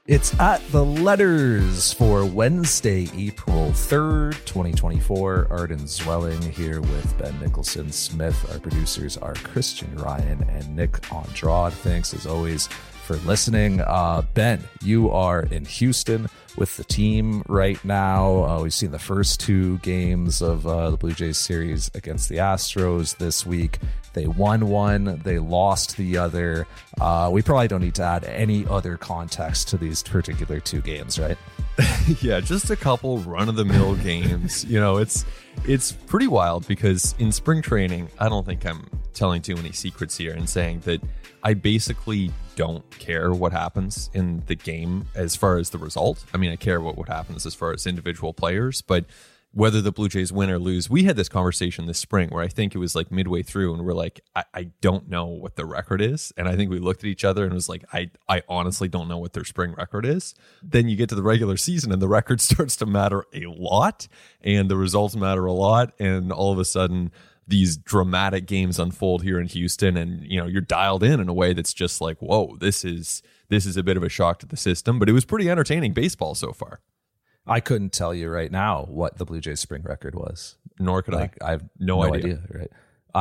It's at the letters for Wednesday, April 3rd, 2024. Arden Zwelling here with Ben Nicholson Smith. Our producers are Christian Ryan and Nick Andrade. Thanks as always for listening. Ben, you are in Houston with the team right now. We've seen the first two games of the Blue Jays series against the Astros this week. They won one, they lost the other. We probably don't need to add any other context to these particular two games, right? Yeah, just a couple run-of-the-mill games. You know, it's pretty wild because in spring training, I don't think I'm telling too many secrets here and saying that I basically don't care what happens in the game as far as the result. I mean, I care what happens as far as individual players, but whether the Blue Jays win or lose, we had this conversation this spring where I think it was like midway through and we're like, I don't know what the record is. And I think we looked at each other and was like, I honestly don't know what their spring record is. Then you get to the regular season and the record starts to matter a lot and the results matter a lot. And all of a sudden these dramatic games unfold here in Houston and, you know, you're dialed in a way that's just like, whoa, this is a bit of a shock to the system, but it was pretty entertaining baseball so far. I couldn't tell you right now what the Blue Jays spring record was. Nor could I. I have no idea. Right.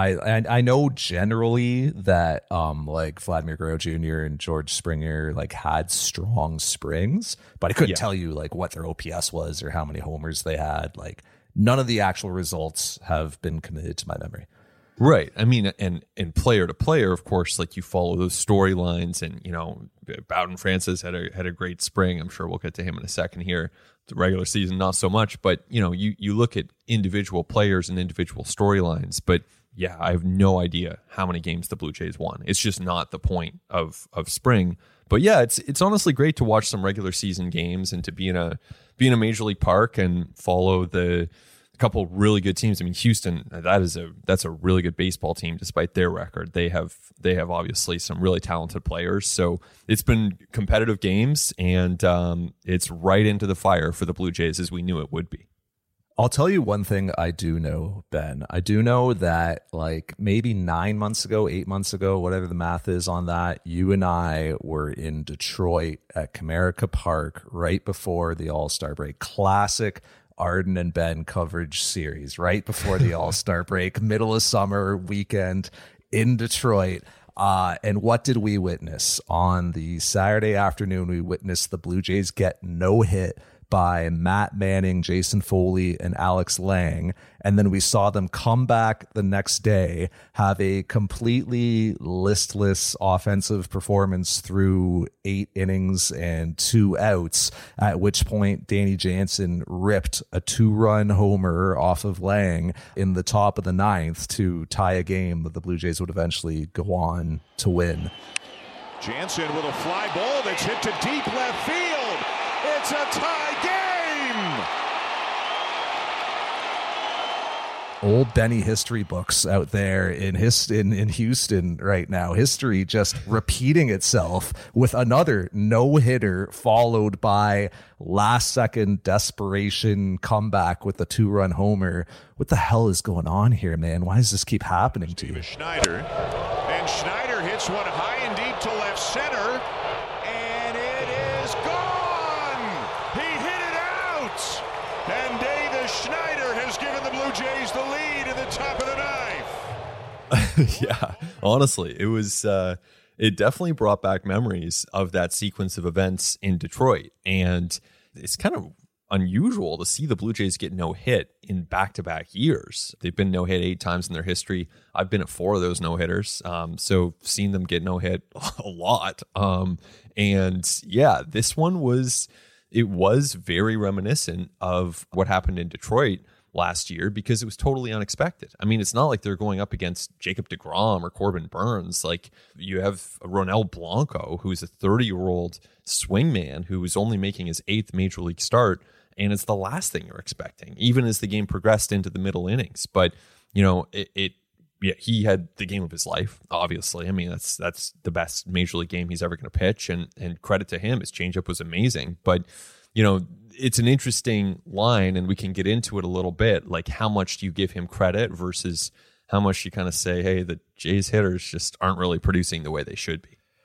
I know generally that like Vladimir Guerrero Jr. and George Springer like had strong springs, but I couldn't tell you like what their OPS was or how many homers they had. Like none of the actual results have been committed to my memory. Right. I mean, and player to player, of course, like you follow those storylines and, you know, Bowden Francis had a great spring. I'm sure we'll get to him in a second here. The regular season, not so much, but you know, you look at individual players and individual storylines, but yeah, I have no idea how many games the Blue Jays won. It's just not the point of spring. But yeah, it's honestly great to watch some regular season games and to be in a major league park and follow the couple really good teams. I mean, Houston, that's a really good baseball team despite their record. They have obviously some really talented players. So it's been competitive games and it's right into the fire for the Blue Jays as we knew it would be. I'll tell you one thing I do know, Ben. I do know that like maybe 9 months ago, 8 months ago, whatever the math is on that, you and I were in Detroit at Comerica Park right before the All-Star break. Classic Arden and Ben coverage series right before the All-Star break, middle of summer weekend in Detroit. And what did we witness? On the Saturday afternoon, we witnessed the Blue Jays get no hit by Matt Manning, Jason Foley, and Alex Lang. And then we saw them come back the next day, have a completely listless offensive performance through 8 innings and 2 outs, at which point Danny Jansen ripped a 2-run homer off of Lang in the top of the 9th to tie a game that the Blue Jays would eventually go on to win. Jansen with a fly ball that's hit to deep left field. It's a tie game. Old Benny history books out there in Houston right now. History just repeating itself with another no-hitter followed by last-second desperation comeback with a 2-run homer. What the hell is going on here, man? Why does this keep happening to you? Schneider, and Schneider hits one high and deep to left center, and it is gone. He hit it out, and Davis Schneider has given the Blue Jays the lead in the top of the 9th. Yeah, honestly, it was it definitely brought back memories of that sequence of events in Detroit, and it's kind of unusual to see the Blue Jays get no hit in back-to-back years. They've been no hit 8 times in their history. I've been at 4 of those no hitters, so seen them get no hit a lot. And yeah, this one was very reminiscent of what happened in Detroit last year because it was totally unexpected. I mean, it's not like they're going up against Jacob deGrom or Corbin Burns. Like you have Ronel Blanco, who's a 30-year-old swingman who is only making his 8th major league start. And it's the last thing you're expecting, even as the game progressed into the middle innings. But, you know, he had the game of his life, obviously. I mean, that's the best major league game he's ever going to pitch. And credit to him, his changeup was amazing. But, you know, it's an interesting line, and we can get into it a little bit. Like, how much do you give him credit versus how much you kind of say, hey, the Jays hitters just aren't really producing the way they should be?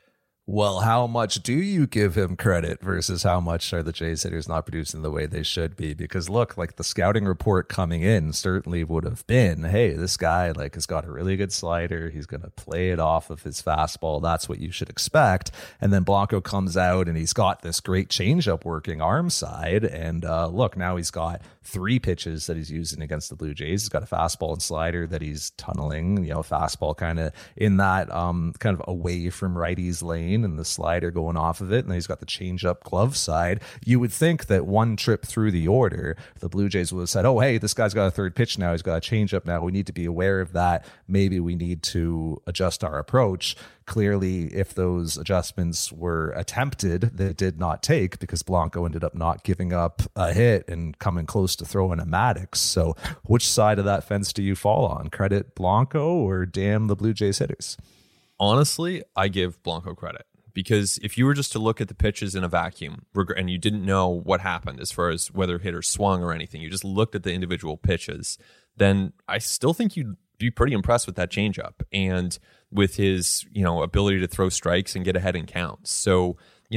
Well, how much do you give him credit versus how much are the Jays hitters not producing the way they should be? Because look, like the scouting report coming in certainly would have been, hey, this guy like has got a really good slider. He's going to play it off of his fastball. That's what you should expect. And then Blanco comes out and he's got this great changeup working arm side. And look, now he's got 3 pitches that he's using against the Blue Jays. He's got a fastball and slider that he's tunneling, fastball kind of in that kind of away from righties lane, and the slider going off of it, and then he's got the changeup glove side. You would think that one trip through the order, the Blue Jays would have said, oh, hey, this guy's got a third pitch now. He's got a changeup now. We need to be aware of that. Maybe we need to adjust our approach. Clearly, if those adjustments were attempted, they did not take because Blanco ended up not giving up a hit and coming close to throwing a Maddox. So which side of that fence do you fall on? Credit Blanco or damn the Blue Jays hitters? Honestly, I give Blanco credit. Because if you were just to look at the pitches in a vacuum and you didn't know what happened as far as whether hitters swung or anything, you just looked at the individual pitches, then I still think you'd be pretty impressed with that changeup and with his, ability to throw strikes and get ahead in counts. So,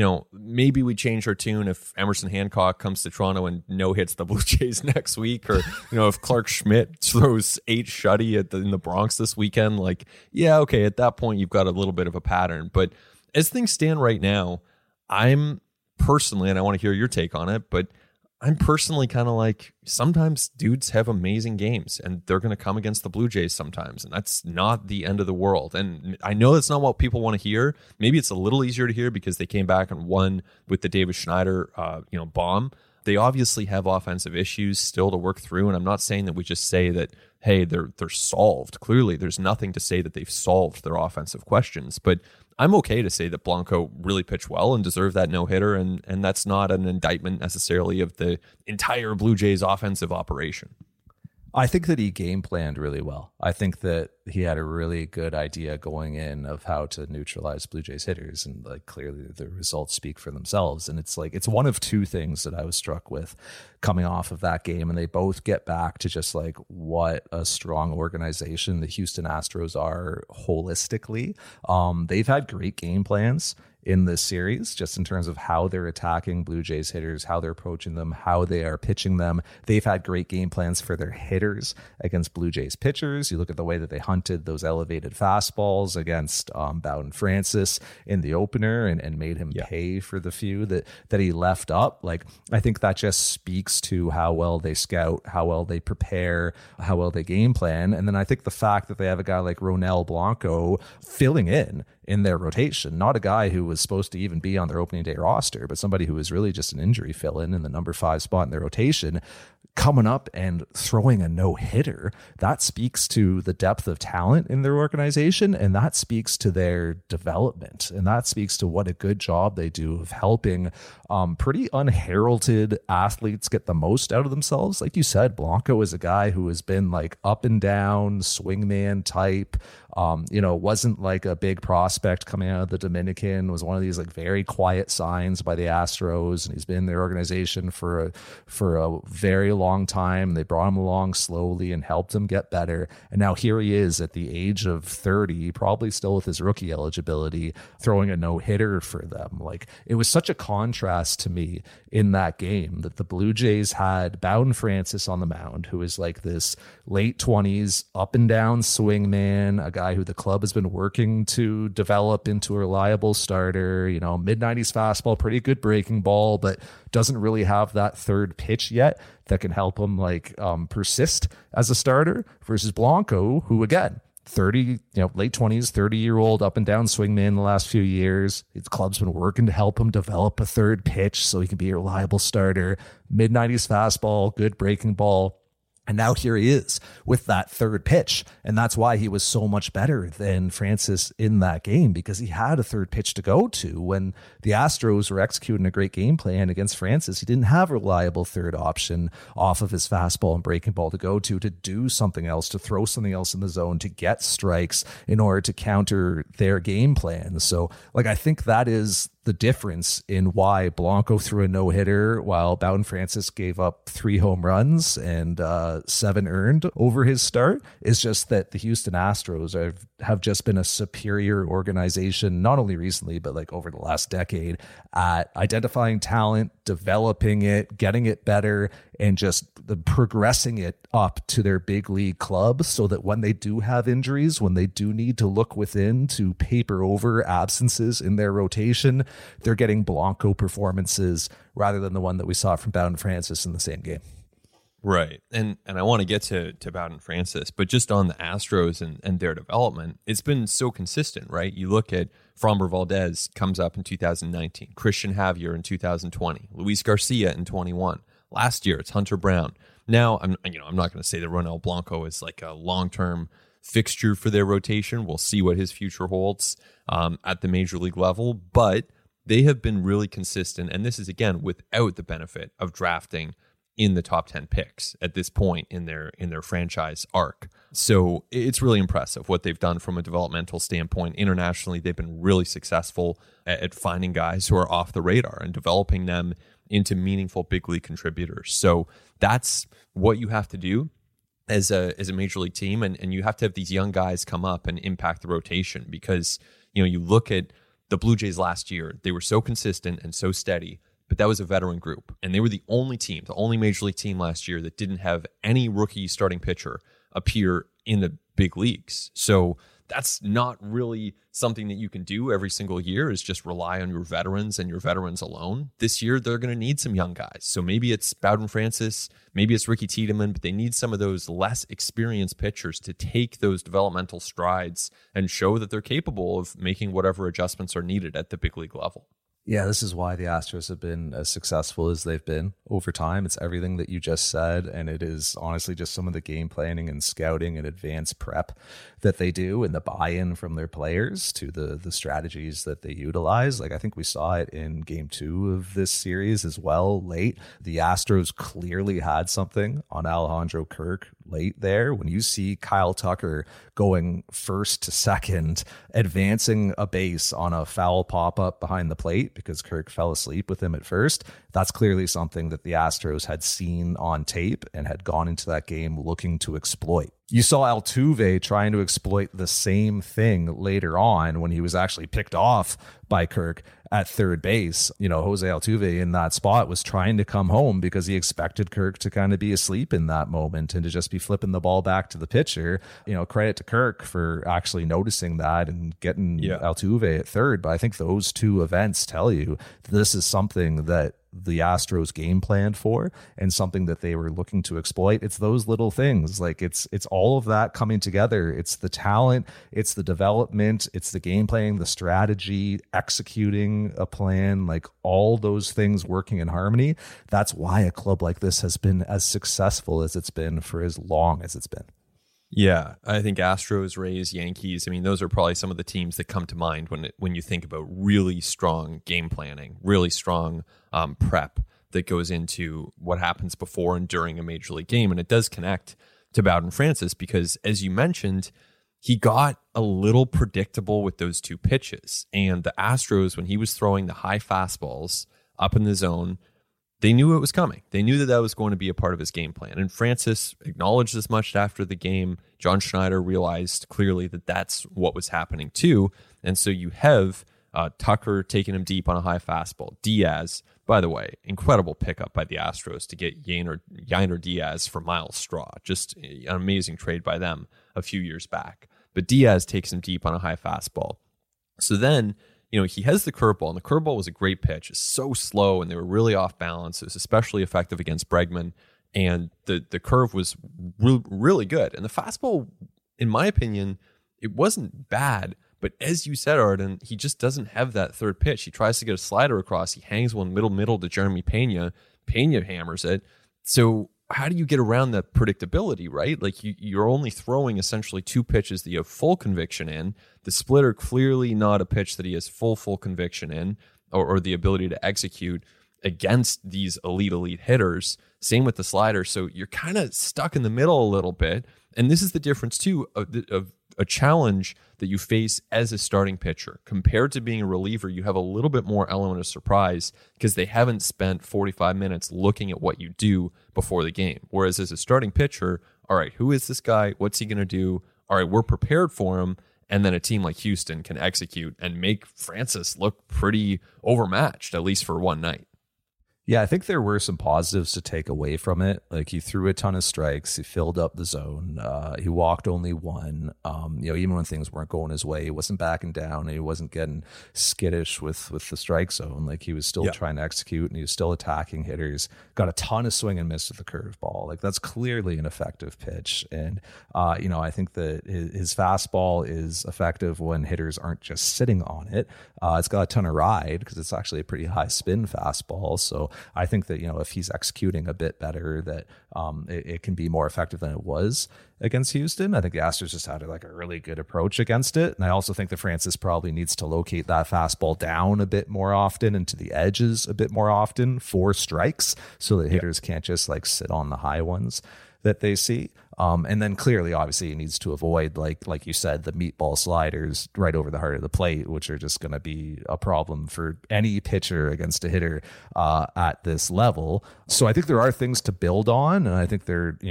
maybe we change our tune if Emerson Hancock comes to Toronto and no hits the Blue Jays next week, or, if Clark Schmidt throws 8 shutty in the Bronx this weekend, like, yeah, okay, at that point you've got a little bit of a pattern. But as things stand right now, I'm personally, and I want to hear your take on it, but I'm personally kind of like, sometimes dudes have amazing games and they're going to come against the Blue Jays sometimes, and that's not the end of the world. And I know that's not what people want to hear. Maybe it's a little easier to hear because they came back and won with the Davis Schneider, bomb. They obviously have offensive issues still to work through, and I'm not saying that we just say that, hey, they're solved. Clearly, there's nothing to say that they've solved their offensive questions, but I'm okay to say that Blanco really pitched well and deserved that no-hitter, and that's not an indictment necessarily of the entire Blue Jays offensive operation. I think that he game planned really well. I think that he had a really good idea going in of how to neutralize Blue Jays hitters, and like clearly the results speak for themselves. And it's like, it's one of 2 things that I was struck with coming off of that game, and they both get back to just like what a strong organization the Houston Astros are holistically. They've had great game plans in this series, just in terms of how they're attacking Blue Jays hitters, how they're approaching them, how they are pitching them. They've had great game plans for their hitters against Blue Jays pitchers. You look at the way that they hunted those elevated fastballs against Bowden Francis in the opener and made him pay for the few that he left up. Like, I think that just speaks to how well they scout, how well they prepare, how well they game plan. And then I think the fact that they have a guy like Ronel Blanco filling in their rotation, not a guy who was supposed to even be on their opening day roster, but somebody who was really just an injury fill-in in the number 5 spot in their rotation, coming up and throwing a no-hitter. That speaks to the depth of talent in their organization, and that speaks to their development, and that speaks to what a good job they do of helping pretty unheralded athletes get the most out of themselves. Like you said, Blanco is a guy who has been like up and down swingman type, wasn't like a big prospect coming out of the Dominican, was one of these like very quiet signs by the Astros, and he's been in their organization for a very long time. They brought him along slowly and helped him get better, and now here he is at the age of 30, probably still with his rookie eligibility, throwing a no-hitter for them. Like, it was such a contrast to me in that game that the Blue Jays had Bowden Francis on the mound, who is like this late 20s up and down swing man, a guy who the club has been working to develop into a reliable starter, mid-90s fastball, pretty good breaking ball, but doesn't really have that third pitch yet that can help him persist as a starter, versus Blanco, who again, 30, late 20s, 30-year-old up and down swingman the last few years. The club's been working to help him develop a third pitch so he can be a reliable starter. Mid-90s fastball, good breaking ball. And now here he is with that third pitch. And that's why he was so much better than Francis in that game, because he had a third pitch to go to. When the Astros were executing a great game plan against Francis, he didn't have a reliable third option off of his fastball and breaking ball to go to do something else, to throw something else in the zone, to get strikes in order to counter their game plan. So I think that is the difference in why Blanco threw a no-hitter while Bowden Francis gave up 3 home runs and 7 earned over his start is just that the Houston Astros have just been a superior organization, not only recently, but like over the last decade, at identifying talent, developing it, getting it better, and just progressing it up to their big league club so that when they do have injuries, when they do need to look within to paper over absences in their rotation, they're getting Blanco performances rather than the one that we saw from Bowden Francis in the same game. Right. And I want to get to Bowden Francis, but just on the Astros and their development, it's been so consistent, right? You look at Framber Valdez comes up in 2019, Christian Javier in 2020, Luis Garcia in 21. Last year, it's Hunter Brown. Now, I'm not going to say that Ronel Blanco is like a long-term fixture for their rotation. We'll see what his future holds at the major league level, but they have been really consistent. And this is, again, without the benefit of drafting in the top 10 picks at this point in their franchise arc. So it's really impressive what they've done from a developmental standpoint. Internationally, they've been really successful at finding guys who are off the radar and developing them into meaningful big league contributors. So that's what you have to do as a major league team. And you have to have these young guys come up and impact the rotation because, you look at the Blue Jays last year, they were so consistent and so steady, but that was a veteran group. And they were the only major league team last year that didn't have any rookie starting pitcher appear in the big leagues. So that's not really something that you can do every single year, is just rely on your veterans and your veterans alone. This year, they're going to need some young guys. So maybe it's Bowden Francis, maybe it's Ricky Tiedemann, but they need some of those less experienced pitchers to take those developmental strides and show that they're capable of making whatever adjustments are needed at the big league level. Yeah, this is why the Astros have been as successful as they've been over time. It's everything that you just said, and it is honestly just some of the game planning and scouting and advanced prep that they do and the buy-in from their players to the strategies that they utilize. Like, I think we saw it in game 2 of this series as well late. The Astros clearly had something on Alejandro Kirk late there. When you see Kyle Tucker going first to second, advancing a base on a foul pop-up behind the plate because Kirk fell asleep with him at first, that's clearly something that the Astros had seen on tape and had gone into that game looking to exploit. You saw Altuve trying to exploit the same thing later on when he was actually picked off by Kirk at third base. Jose Altuve in that spot was trying to come home because he expected Kirk to kind of be asleep in that moment and to just be flipping the ball back to the pitcher. Credit to Kirk for actually noticing that and getting Altuve at third. But I think those two events tell you this is something that the Astros game planned for and something that they were looking to exploit. It's those little things. Like it's all of that coming together. It's the talent, it's the development, it's the game planning, the strategy, executing a plan, like all those things working in harmony. That's why a club like this has been as successful as it's been for as long as it's been. Yeah, I think Astros, Rays, Yankees, those are probably some of the teams that come to mind when you think about really strong game planning, really strong prep that goes into what happens before and during a major league game. And it does connect to Bowden Francis because, as you mentioned, he got a little predictable with those 2 pitches. And the Astros, when he was throwing the high fastballs up in the zone, they knew it was coming. They knew that was going to be a part of his game plan. And Francis acknowledged as much after the game. John Schneider realized clearly that that's what was happening too. And so you have Tucker taking him deep on a high fastball. Diaz, by the way, incredible pickup by the Astros to get Yainer Diaz for Miles Straw. Just an amazing trade by them a few years back. But Diaz takes him deep on a high fastball. So then, he has the curveball, and the curveball was a great pitch. It's so slow, and they were really off balance. It was especially effective against Bregman, and the curve was really good. And the fastball, in my opinion, it wasn't bad, but as you said, Arden, he just doesn't have that third pitch. He tries to get a slider across. He hangs one middle to Jeremy Pena. Pena hammers it. So how do you get around that predictability, right? Like you're only throwing essentially 2 pitches that you have full conviction in. The splitter, clearly not a pitch that he has full conviction in or the ability to execute against these elite hitters. Same with the slider. So you're kind of stuck in the middle a little bit. And this is the difference too of a challenge that you face as a starting pitcher. Compared to being a reliever, you have a little bit more element of surprise because they haven't spent 45 minutes looking at what you do before the game. Whereas as a starting pitcher, all right, who is this guy? What's he going to do? All right, we're prepared for him. And then a team like Houston can execute and make Francis look pretty overmatched, at least for one night. Yeah, I think there were some positives to take away from it. Like, he threw a ton of strikes. He filled up the zone. He walked only one. Even when things weren't going his way, he wasn't backing down. And he wasn't getting skittish with the strike zone. Like, he was still trying to execute, and he was still attacking hitters. Got a ton of swing and miss with the curveball. Like, that's clearly an effective pitch. And, I think that his fastball is effective when hitters aren't just sitting on it. It's got a ton of ride because it's actually a pretty high spin fastball. So I think that, if he's executing a bit better, that it can be more effective than it was against Houston. I think the Astros just had a really good approach against it. And I also think that Francis probably needs to locate that fastball down a bit more often into the edges a bit more often for strikes so that hitters can't just sit on the high ones that they see. And then clearly, obviously, he needs to avoid, like you said, the meatball sliders right over the heart of the plate, which are just going to be a problem for any pitcher against a hitter at this level. So I think there are things to build on. And I think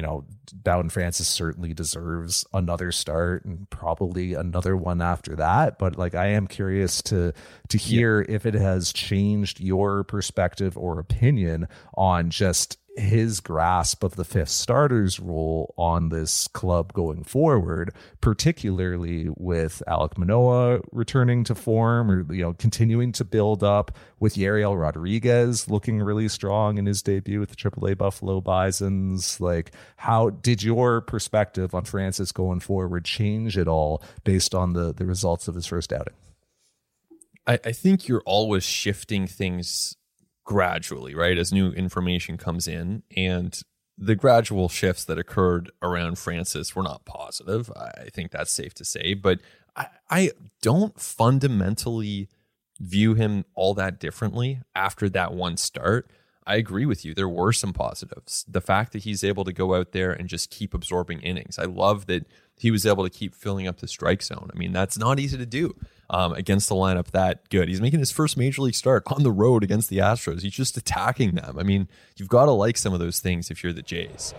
Bowden Francis certainly deserves another start and probably another one after that. But I am curious to hear if it has changed your perspective or opinion on just his grasp of the fifth starter's role on this club going forward, particularly with Alek Manoah returning to form or, continuing to build up, with Yariel Rodriguez looking really strong in his debut with the AAA Buffalo Bisons. How did your perspective on Francis going forward change at all based on the results of his first outing? I think you're always shifting things gradually, right, as new information comes in, and the gradual shifts that occurred around Francis were not positive. I think that's safe to say, but I don't fundamentally view him all that differently after that one start. I agree with you. There were some positives. The fact that he's able to go out there and just keep absorbing innings. I love that he was able to keep filling up the strike zone. I mean, that's not easy to do against the lineup that good. He's making his first major league start on the road against the Astros. He's just attacking them. I mean, you've got to like some of those things if you're the Jays.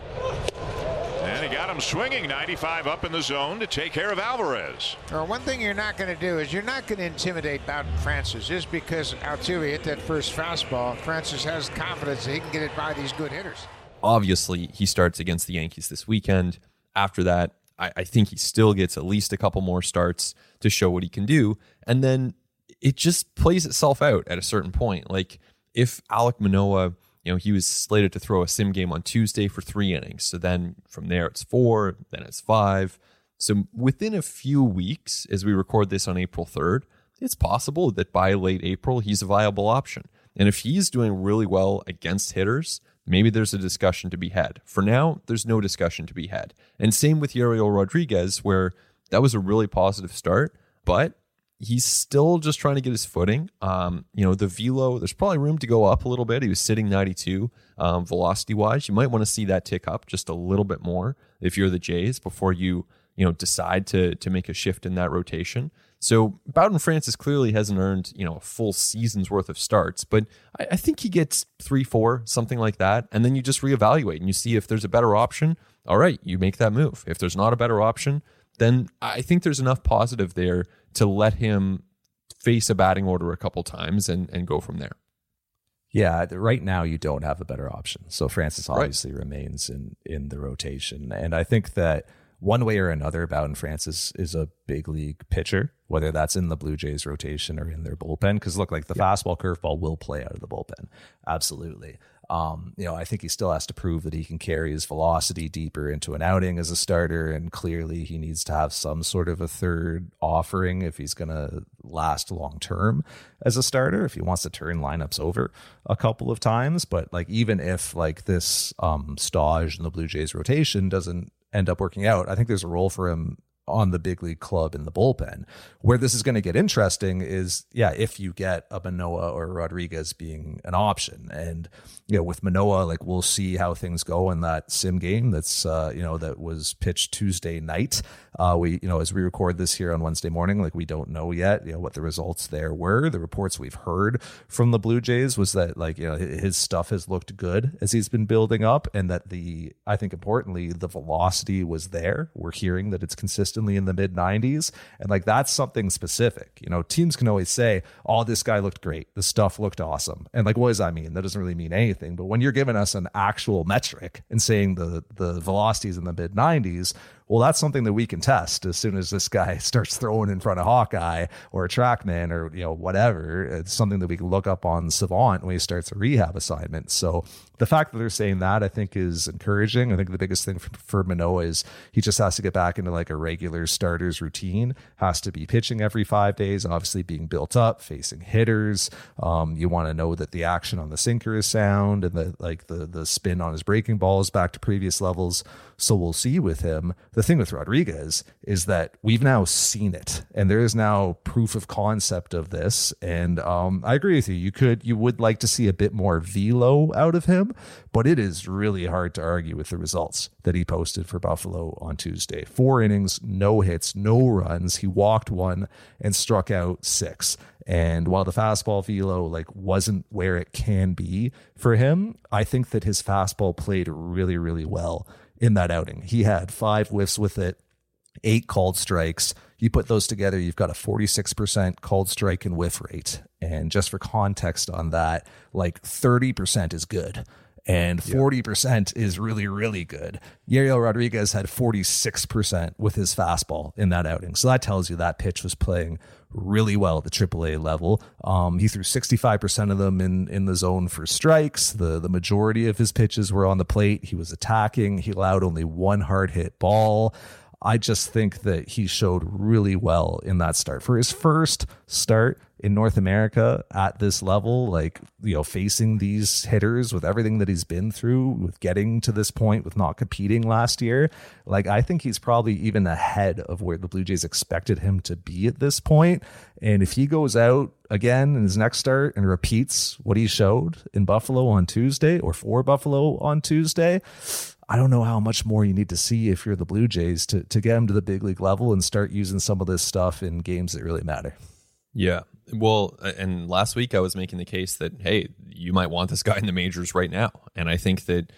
And he got him swinging 95 up in the zone to take care of Alvarez. Well, one thing you're not going to do is you're not going to intimidate Bowden Francis just because Altuve hit that first fastball. Francis has confidence that he can get it by these good hitters. Obviously, he starts against the Yankees this weekend. After that, I think he still gets at least a couple more starts to show what he can do. And then it just plays itself out at a certain point. Like, if Alek Manoah, he was slated to throw a sim game on Tuesday for 3 innings. So then from there it's 4, then it's 5. So within a few weeks, as we record this on April 3rd, it's possible that by late April, he's a viable option. And if he's doing really well against hitters, maybe there's a discussion to be had. For now, there's no discussion to be had. And same with Yariel Rodriguez, where that was a really positive start, but he's still just trying to get his footing. The velo, there's probably room to go up a little bit. He was sitting 92 velocity-wise. You might want to see that tick up just a little bit more if you're the Jays before you decide to make a shift in that rotation. So Bowden Francis clearly hasn't earned, a full season's worth of starts, but I think he gets 3, 4, something like that. And then you just reevaluate and you see if there's a better option. All right, you make that move. If there's not a better option, then I think there's enough positive there to let him face a batting order a couple times and go from there. Yeah, right now you don't have a better option. So Francis obviously remains in the rotation. And I think that one way or another, Bowden Francis is a big league pitcher, whether that's in the Blue Jays rotation or in their bullpen. Because look, the fastball curveball will play out of the bullpen. Absolutely. I think he still has to prove that he can carry his velocity deeper into an outing as a starter. And clearly he needs to have some sort of a third offering if he's going to last long term as a starter, if he wants to turn lineups over a couple of times. But even if this stage in the Blue Jays rotation doesn't end up working out, I think there's a role for him on the big league club in the bullpen. Where this is going to get interesting is, if you get a Manoah or Rodriguez being an option. And, with Manoah, like, we'll see how things go in that sim game that's, that was pitched Tuesday night. We, as we record this here on Wednesday morning, like, we don't know yet, what the results there were. The reports we've heard from the Blue Jays was that, like, his stuff has looked good as he's been building up, and that I think importantly, the velocity was there. We're hearing that it's consistently in the mid 90s. And like, that's something specific. Teams can always say, oh, this guy looked great. The stuff looked awesome. And like, what does that mean? That doesn't really mean anything. But when you're giving us an actual metric and saying the velocity is in the mid 90s, well, that's something that we can test as soon as this guy starts throwing in front of Hawkeye or a TrackMan or, whatever. It's something that we can look up on Savant when he starts a rehab assignment. So the fact that they're saying that, I think, is encouraging. I think the biggest thing for Manoah is he just has to get back into like a regular starter's routine, has to be pitching every 5 days, obviously being built up, facing hitters. You want to know that the action on the sinker is sound and the spin on his breaking ball is back to previous levels. So we'll see with him. The thing with Rodriguez is that we've now seen it, and there is now proof of concept of this. And I agree with you. You would like to see a bit more velo out of him, but it is really hard to argue with the results that he posted for Buffalo on Tuesday. 4 innings, no hits, no runs. He walked 1 and struck out 6. And while the fastball velo wasn't where it can be for him, I think that his fastball played really, really well in that outing. He had 5 whiffs with it, 8 called strikes. You put those together, you've got a 46% called strike and whiff rate. And just for context on that, 30% is good. And 40% is really, really good. Yariel Rodriguez had 46% with his fastball in that outing. So that tells you that pitch was playing really well at the AAA level. He threw 65% of them in the zone for strikes. The majority of his pitches were on the plate. He was attacking. He allowed only 1 hard hit ball. I just think that he showed really well in that start. For his first start in North America at this level, facing these hitters with everything that he's been through, with getting to this point, with not competing last year, I think he's probably even ahead of where the Blue Jays expected him to be at this point. And if he goes out again in his next start and repeats what he showed in Buffalo on Tuesday, or for Buffalo on Tuesday, I don't know how much more you need to see if you're the Blue Jays to get him to the big league level and start using some of this stuff in games that really matter. Yeah. Well, and last week I was making the case that, hey, you might want this guy in the majors right now. And I think that,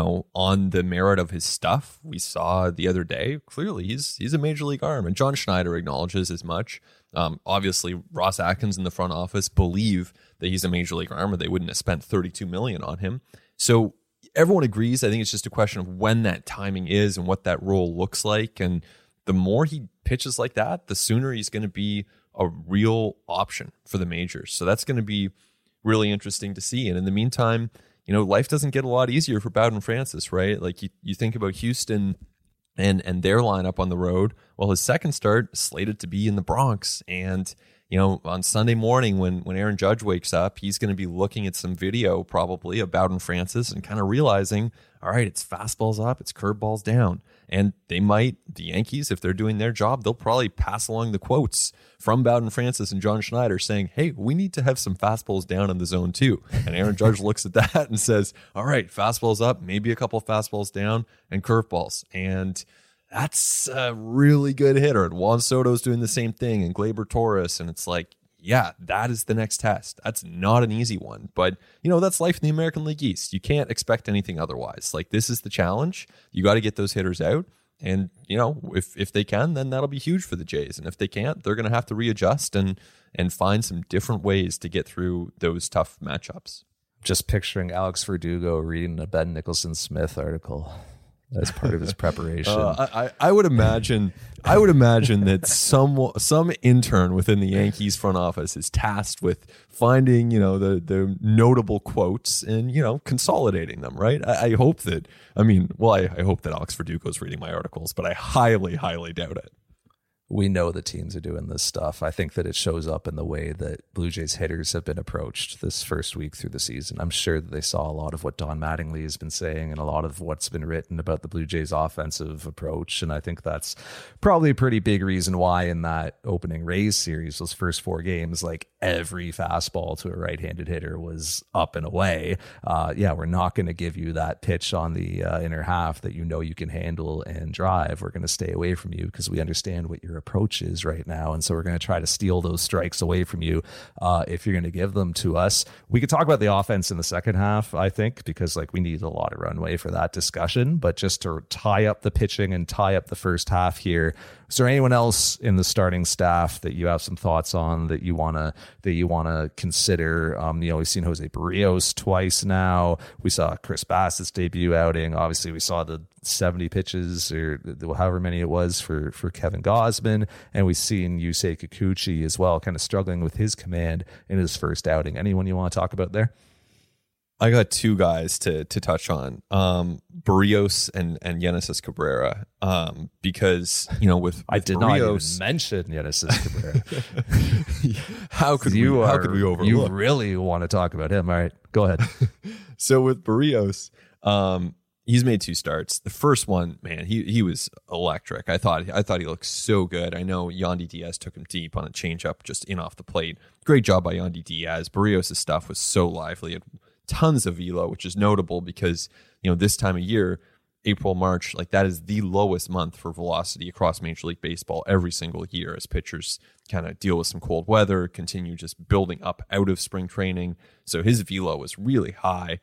on the merit of his stuff, we saw the other day, clearly he's a major league arm. And John Schneider acknowledges as much. Obviously, Ross Atkins in the front office believe that he's a major league arm, or they wouldn't have spent $32 million on him. So everyone agrees. I think it's just a question of when that timing is and what that role looks like. And the more he pitches like that, the sooner he's going to be a real option for the majors. So that's going to be really interesting to see. And in the meantime, life doesn't get a lot easier for Bowden Francis, right? You think about Houston and their lineup on the road. Well, his second start slated to be in the Bronx. And, on Sunday morning when Aaron Judge wakes up, he's going to be looking at some video probably of Bowden Francis and kind of realizing, all right, it's fastballs up, it's curveballs down. And the Yankees, if they're doing their job, they'll probably pass along the quotes from Bowden Francis and John Schneider saying, hey, we need to have some fastballs down in the zone too. And Aaron Judge looks at that and says, all right, fastballs up, maybe a couple of fastballs down, and curveballs. And that's a really good hitter. And Juan Soto's doing the same thing, and Gleyber Torres. And it's that is the next test. That's not an easy one. But, that's life in the American League East. You can't expect anything otherwise. This is the challenge. You got to get those hitters out. And, if they can, then that'll be huge for the Jays. And if they can't, they're going to have to readjust and find some different ways to get through those tough matchups. Just picturing Alex Verdugo reading a Ben Nicholson Smith article as part of his preparation. I would imagine that some intern within the Yankees front office is tasked with finding, the notable quotes and, consolidating them, right? I hope that, I hope that Alex Verdugo is reading my articles, but I highly, highly doubt it. we know the teams are doing this stuff. I think that it shows up in the way that Blue Jays hitters have been approached this first week through the season. I'm sure that they saw a lot of what Don Mattingly has been saying and a lot of what's been written about the Blue Jays offensive approach. And I think that's probably a pretty big reason why in that opening Rays series, those first 4 games, like every fastball to a right-handed hitter was up and away. We're not going to give you that pitch on the inner half that you know you can handle and drive. We're going to stay away from you because we understand what your approach is right now, and so we're going to try to steal those strikes away from you if you're going to give them to us. We could talk about the offense in the second half, I think, because like we need a lot of runway for that discussion. But just to tie up the pitching and tie up the first half here, is there anyone else in the starting staff that you have some thoughts on that you want to consider? We've seen Jose Barrios twice now. We saw Chris Bassett's debut outing. Obviously, we saw the 70 pitches or however many it was for Kevin Gausman, and we've seen Yusei Kikuchi as well, kind of struggling with his command in his first outing. Anyone you want to talk about there? I got 2 guys to touch on, Barrios and Genesis Cabrera, because with I did Barrios, not even mention Genesis Cabrera. How could we overlook? You really want to talk about him? All right, go ahead. So with Barrios, he's made 2 starts. The first one, man, he was electric. I thought he looked so good. I know Yandy Diaz took him deep on a changeup just in off the plate. Great job by Yandy Diaz. Barrios' stuff was so lively. It tons of velo, which is notable because this time of year, April, March, like that is the lowest month for velocity across Major League Baseball every single year as pitchers kind of deal with some cold weather, continue just building up out of spring training. So his velo was really high.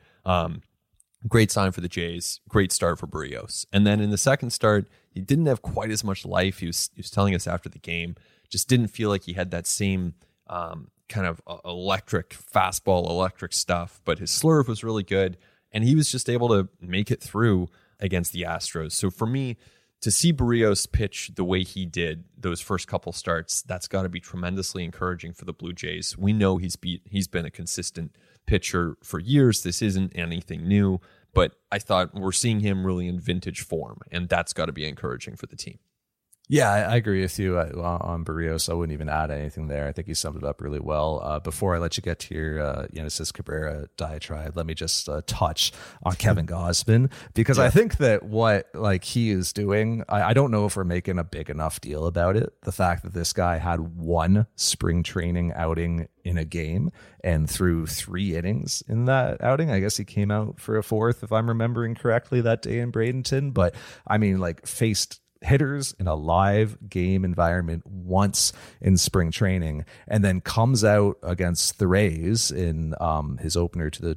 Great sign for the Jays. Great start for Barrios. And then in the second start, he didn't have quite as much life. He was telling us after the game, just didn't feel like he had that same kind of electric fastball, electric stuff, but his slurve was really good, and he was just able to make it through against the Astros. So for me, to see Barrios pitch the way he did those first couple starts, that's got to be tremendously encouraging for the Blue Jays. We know he's been a consistent pitcher for years. This isn't anything new, but I thought we're seeing him really in vintage form, and that's got to be encouraging for the team. Yeah, I agree with you on Barrios. I wouldn't even add anything there. I think you summed it up really well. Before I let you get to your Genesis Cabrera diatribe, let me just touch on Kevin Gausman, because I think that what he is doing, I don't know if we're making a big enough deal about it. The fact that this guy had 1 spring training outing in a game and threw 3 innings in that outing. I guess he came out for a 4th, if I'm remembering correctly, that day in Bradenton. But I mean, faced hitters in a live game environment once in spring training, and then comes out against the Rays in his opener to the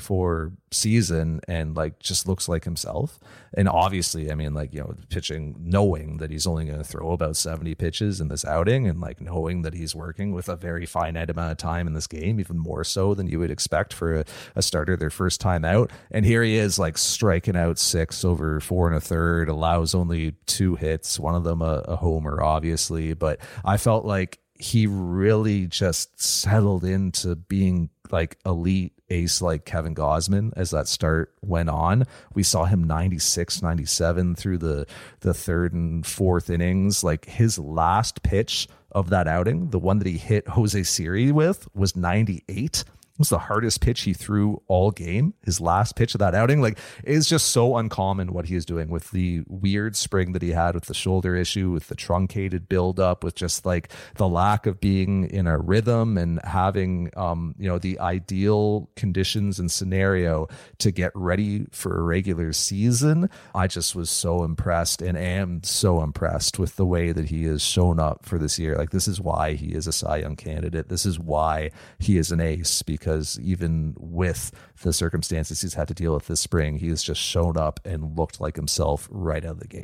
24 season and just looks like himself. And obviously, I mean, pitching, knowing that he's only going to throw about 70 pitches in this outing, and knowing that he's working with a very finite amount of time in this game, even more so than you would expect for a starter their first time out. And here he is striking out 6 over 4 1/3, allows only 2 hits, one of them a homer, obviously. But I felt like he really just settled into being elite ace like Kevin Gausman as that start went on. We saw him 96, 97 through the 3rd and 4th innings. His last pitch of that outing, the one that he hit Jose Siri with, was 98. Was the hardest pitch he threw all game. His last pitch of that outing, it is just so uncommon what he is doing with the weird spring that he had with the shoulder issue, with the truncated buildup, with just the lack of being in a rhythm and having the ideal conditions and scenario to get ready for a regular season. I just was so impressed and am so impressed with the way that he has shown up for this year. This is why he is a Cy Young candidate. This is why he is an ace, because even with the circumstances he's had to deal with this spring, he has just shown up and looked like himself right out of the gate.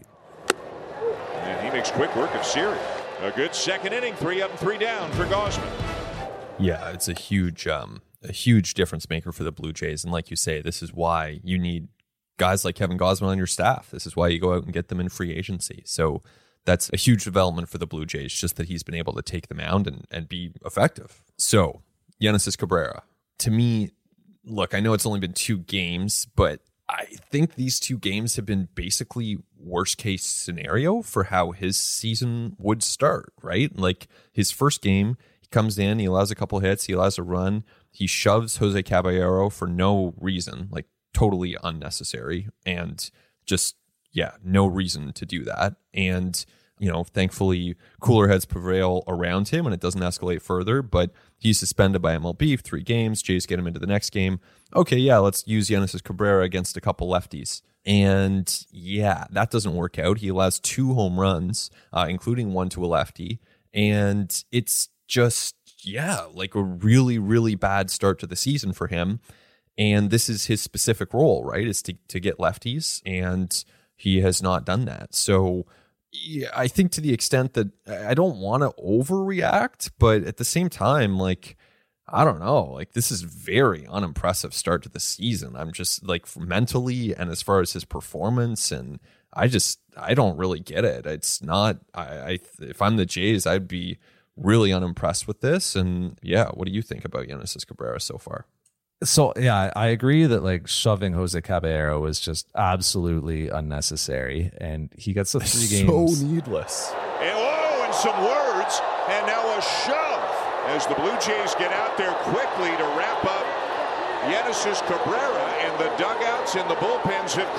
And he makes quick work of Siri. A good second inning, 3 up and 3 down for Gausman. Yeah, it's a huge difference maker for the Blue Jays. And like you say, this is why you need guys like Kevin Gausman on your staff. This is why you go out and get them in free agency. So that's a huge development for the Blue Jays, just that he's been able to take the mound and be effective. So Genesis Cabrera, to me, look, I know it's only been 2 games, but I think these 2 games have been basically worst case scenario for how his season would start, right? Like his first game, he comes in, he allows a couple hits, he allows a run, he shoves Jose Caballero for no reason, like totally unnecessary, and just, yeah, no reason to do that. And, you know, thankfully cooler heads prevail around him and it doesn't escalate further, but he's suspended by MLB 3 games. Jays get him into the next game. Okay, yeah, let's use Genesis Cabrera against a couple lefties. And yeah, that doesn't work out. He allows 2 home runs, including one to a lefty. And it's just, yeah, like a really, really bad start to the season for him. And this is his specific role, right? Is to get lefties. And he has not done that. So yeah, I think to the extent that I don't want to overreact, but at the same time, like, I don't know, like this is very unimpressive start to the season. I'm just like mentally and as far as his performance, and I don't really get it. It's not, if I'm the Jays, I'd be really unimpressed with this. And yeah, what do you think about Genesis Cabrera so far? So yeah, I agree that like shoving Jose Caballero is just absolutely unnecessary, and he gets the 3 games. So needless. And some words, and now a shove as the Blue Jays get out there quickly to wrap up Genesis Cabrera, and the dugouts and the bullpens have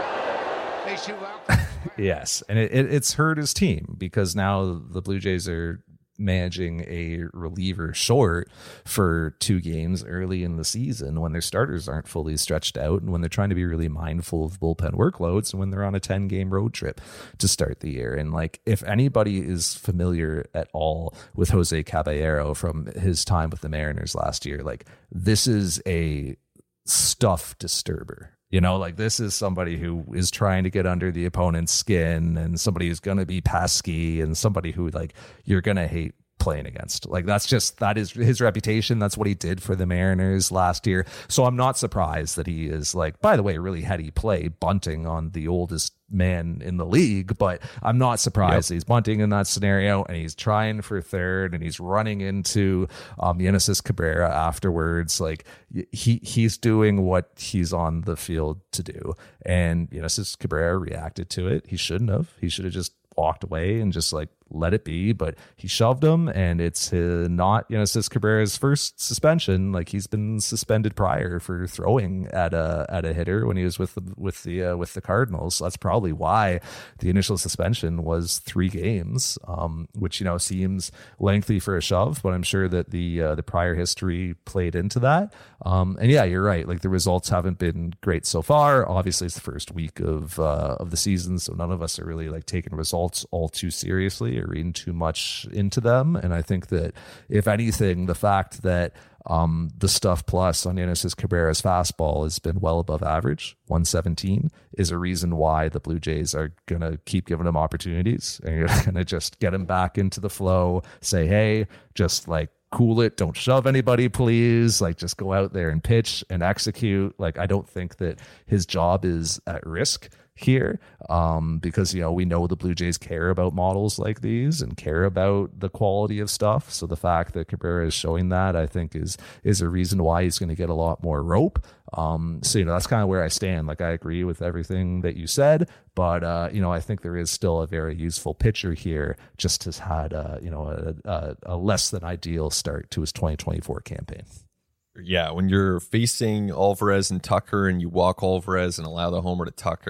cleared. Yes, and it's hurt his team because now the Blue Jays are managing a reliever short for 2 games early in the season when their starters aren't fully stretched out and when they're trying to be really mindful of bullpen workloads and when they're on a 10-game road trip to start the year. And like, if anybody is familiar at all with Jose Caballero from his time with the Mariners last year, like this is a stuff disturber. You know, like this is somebody who is trying to get under the opponent's skin and somebody who's going to be pesky and somebody who like you're going to hate playing against. Like that is his reputation. That's what he did for the Mariners last year. So I'm not surprised that he is like, by the way, really heady play bunting on the oldest man in the league, but I'm not surprised he's bunting in that scenario and he's trying for third and he's running into Genesis Cabrera afterwards. Like he's doing what he's on the field to do, and Genesis Cabrera reacted to it. He shouldn't have. He should have just walked away and just like let it be, but he shoved him, and it's not Genesis Cabrera's first suspension. Like he's been suspended prior for throwing at a hitter when he was with the Cardinals. So that's probably why the initial suspension was 3 games, which seems lengthy for a shove, but I'm sure that the prior history played into that. And yeah, you're right. Like the results haven't been great so far. Obviously, it's the first week of the season, so none of us are really like taking results all too seriously or reading too much into them. And I think that if anything, the fact that the stuff plus on Genesis Cabrera's fastball has been well above average, 117, is a reason why the Blue Jays are going to keep giving him opportunities, and you're going to just get him back into the flow, say, hey, just like cool it, don't shove anybody, please, like just go out there and pitch and execute. Like I don't think that his job is at risk here, because we know the Blue Jays care about models like these and care about the quality of stuff. So the fact that Cabrera is showing that, I think, is a reason why he's going to get a lot more rope. So that's kind of where I stand. Like I agree with everything that you said, but I think there is still a very useful pitcher here. Just has had a less than ideal start to his 2024 campaign. Yeah, when you're facing Alvarez and Tucker and you walk Alvarez and allow the homer to Tucker,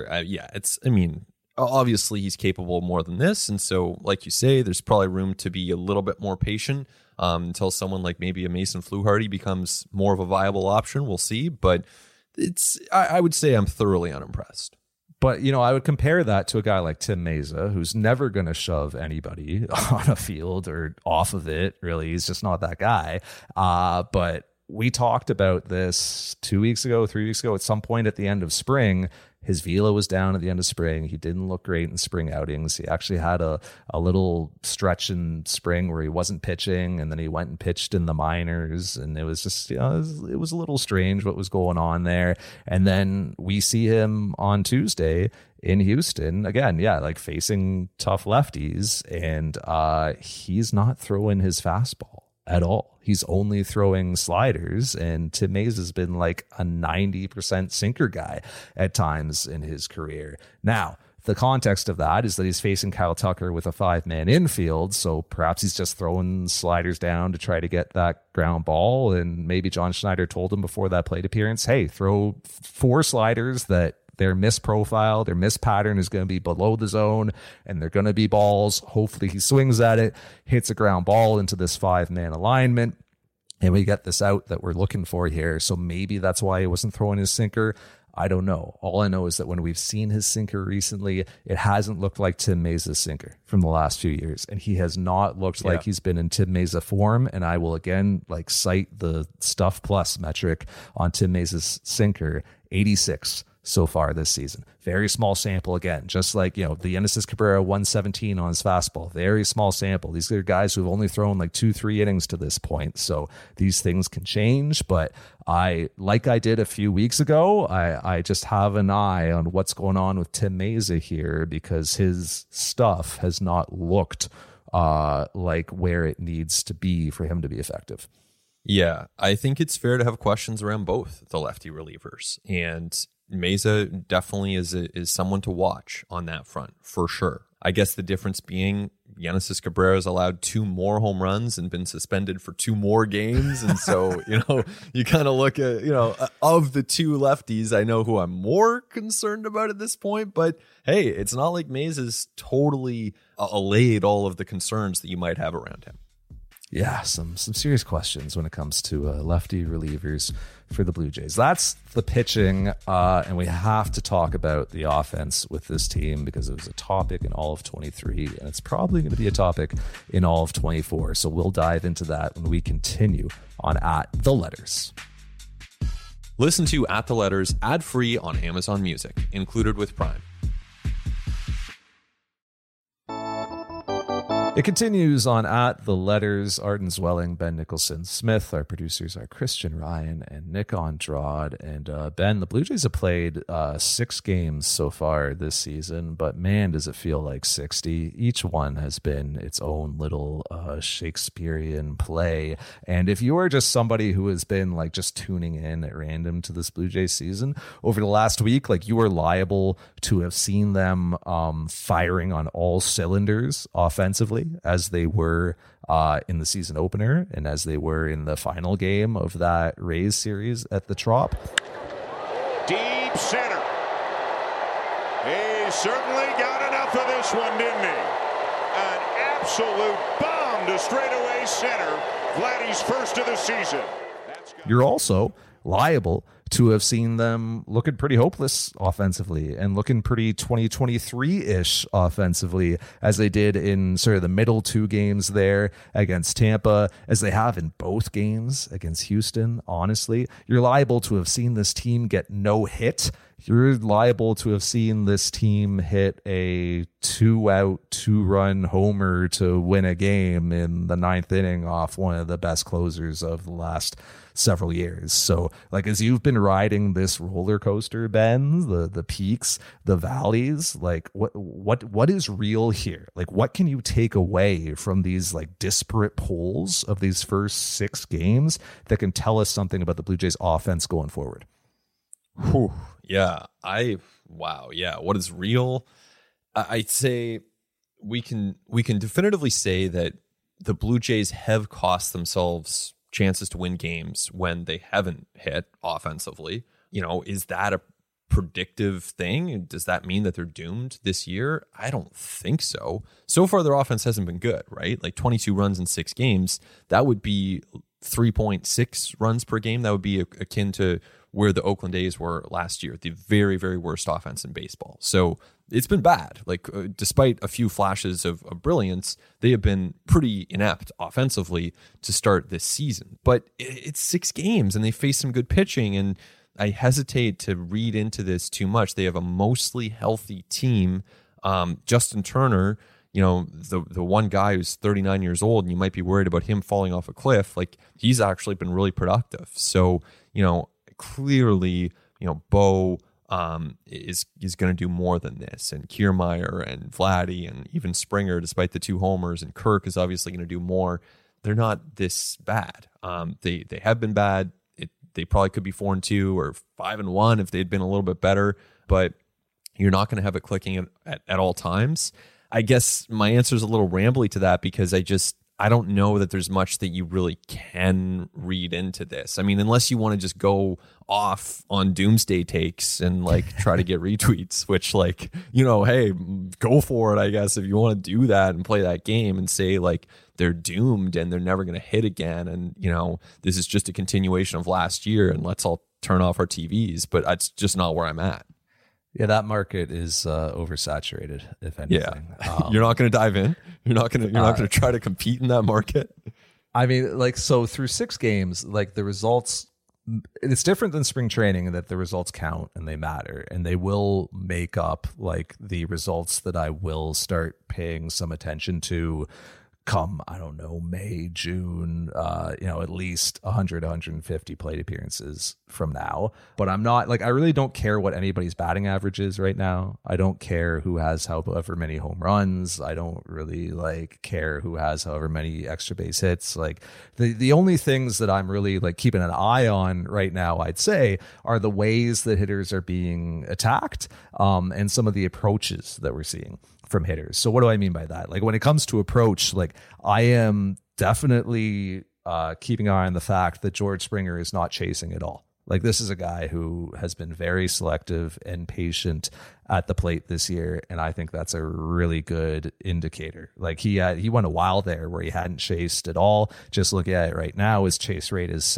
obviously he's capable of more than this. And so, like you say, there's probably room to be a little bit more patient until someone like maybe a Mason Fluharty becomes more of a viable option. We'll see. But I would say I'm thoroughly unimpressed. But, I would compare that to a guy like Tim Meza, who's never going to shove anybody on a field or off of it. Really, he's just not that guy. But we talked about this 2 weeks ago, 3 weeks ago, at some point at the end of spring. His velo was down at the end of spring. He didn't look great in spring outings. He actually had a little stretch in spring where he wasn't pitching, and then he went and pitched in the minors, and it was just, it was a little strange what was going on there. And then we see him on Tuesday in Houston again, like facing tough lefties, and he's not throwing his fastball at all. He's only throwing sliders, and Tim Meza has been like a 90% sinker guy at times in his career. Now, the context of that is that he's facing Kyle Tucker with a 5-man infield. So perhaps he's just throwing sliders down to try to get that ground ball. And maybe John Schneider told him before that plate appearance, hey, throw 4 sliders that their miss profile, their miss pattern is going to be below the zone, and they're going to be balls. Hopefully he swings at it, hits a ground ball into this 5-man alignment, and we get this out that we're looking for here. So maybe that's why he wasn't throwing his sinker. I don't know. All I know is that when we've seen his sinker recently, it hasn't looked like Tim Meza's sinker from the last few years. And he has not looked like he's been in Tim Meza form. And I will again cite the Stuff Plus metric on Tim Meza's sinker, 86 so far this season. Very small sample again, just like, the Yoenis Cabrera 117 on his fastball. Very small sample. These are guys who've only thrown 2-3 innings to this point. So these things can change, but I did a few weeks ago, I just have an eye on what's going on with Tim Meza here, because his stuff has not looked like where it needs to be for him to be effective. Yeah, I think it's fair to have questions around both the lefty relievers, and Meza definitely is someone to watch on that front for sure. I guess the difference being Yoenis Cabrera has allowed 2 more home runs and been suspended for 2 more games. And so, you kind of look at, of the 2 lefties, I know who I'm more concerned about at this point. But hey, it's not like Meza's totally allayed all of the concerns that you might have around him. Yeah, some serious questions when it comes to lefty relievers for the Blue Jays. That's the pitching, and we have to talk about the offense with this team because it was a topic in all of 23, and it's probably going to be a topic in all of 24. So we'll dive into that when we continue on At The Letters. Listen to At The Letters ad-free on Amazon Music, included with Prime. It continues on At The Letters. Arden Zwelling, Ben Nicholson Smith. Our producers are Christian Ryan and Nick Andrade. And Ben, the Blue Jays have played 6 games so far this season, but man, does it feel like 60. Each one has been its own little Shakespearean play. And if you are just somebody who has been just tuning in at random to this Blue Jays season over the last week, you are liable to have seen them firing on all cylinders offensively, as they were in the season opener and as they were in the final game of that Rays series at the Trop. Deep center. He certainly got enough of this one, didn't he? An absolute bomb to straightaway center. Vladdy's first of the season. You're also liable to have seen them looking pretty hopeless offensively and looking pretty 2023-ish offensively, as they did in sort of the middle 2 games there against Tampa, as they have in both games against Houston. Honestly, you're liable to have seen this team get no hit. You're liable to have seen this team hit a 2-out, 2-run homer to win a game in the 9th inning off one of the best closers of the last several years. So as you've been riding this roller coaster, Ben, the peaks, the valleys, what is real here? What can you take away from these disparate polls of these first 6 games that can tell us something about the Blue Jays offense going forward? Whew. Yeah. What is real? I'd say we can definitively say that the Blue Jays have cost themselves chances to win games when they haven't hit offensively. Is that a predictive thing? Does that mean that they're doomed this year? I don't think so. So far, their offense hasn't been good, right? 22 runs in 6 games. That would be 3.6 runs per game. That would be akin to where the Oakland A's were last year, the very, very worst offense in baseball. So it's been bad. Despite a few flashes of brilliance, they have been pretty inept offensively to start this season. But it's 6 games and they face some good pitching, and I hesitate to read into this too much. They have a mostly healthy team. Justin Turner, the one guy who's 39 years old, and you might be worried about him falling off a cliff. He's actually been really productive. So, clearly, Bo is going to do more than this, and Kiermaier and Vladdy and even Springer, despite the 2 homers, and Kirk is obviously going to do more. They're not this bad. They have been bad. They probably could be 4-2 or 5-1 if they'd been a little bit better. But You're not going to have it clicking at all times. I guess my answer is a little rambly to that because I don't know that there's much that you really can read into this. I mean, unless you want to just go off on doomsday takes and like try to get retweets, which like, hey, go for it, I guess, if you want to do that and play that game and say like they're doomed and they're never going to hit again. And, this is just a continuation of last year and let's all turn off our TVs. But that's just not where I'm at. Yeah, that market is oversaturated, if anything. Yeah. You're not going to dive in? You're not going to try to compete in that market? I mean, like, so through 6 games, like the results, it's different than spring training in that the results count and they matter and they will make up like the results that I will start paying some attention to come, I don't know, May, June, at least 100, 150 plate appearances from now. But I'm not like, I really don't care what anybody's batting average is right now. I don't care who has however many home runs. I don't really like care who has however many extra base hits. Like the only things that I'm really like keeping an eye on right now, I'd say, are the ways that hitters are being attacked, and some of the approaches that we're seeing from hitters. So what do I mean by that? Like when it comes to approach, like I am definitely keeping an eye on the fact that George Springer is not chasing at all. Like this is a guy who has been very selective and patient at the plate this year, and I think that's a really good indicator. Like he went a while there where he hadn't chased at all. Just look at it right now, his chase rate is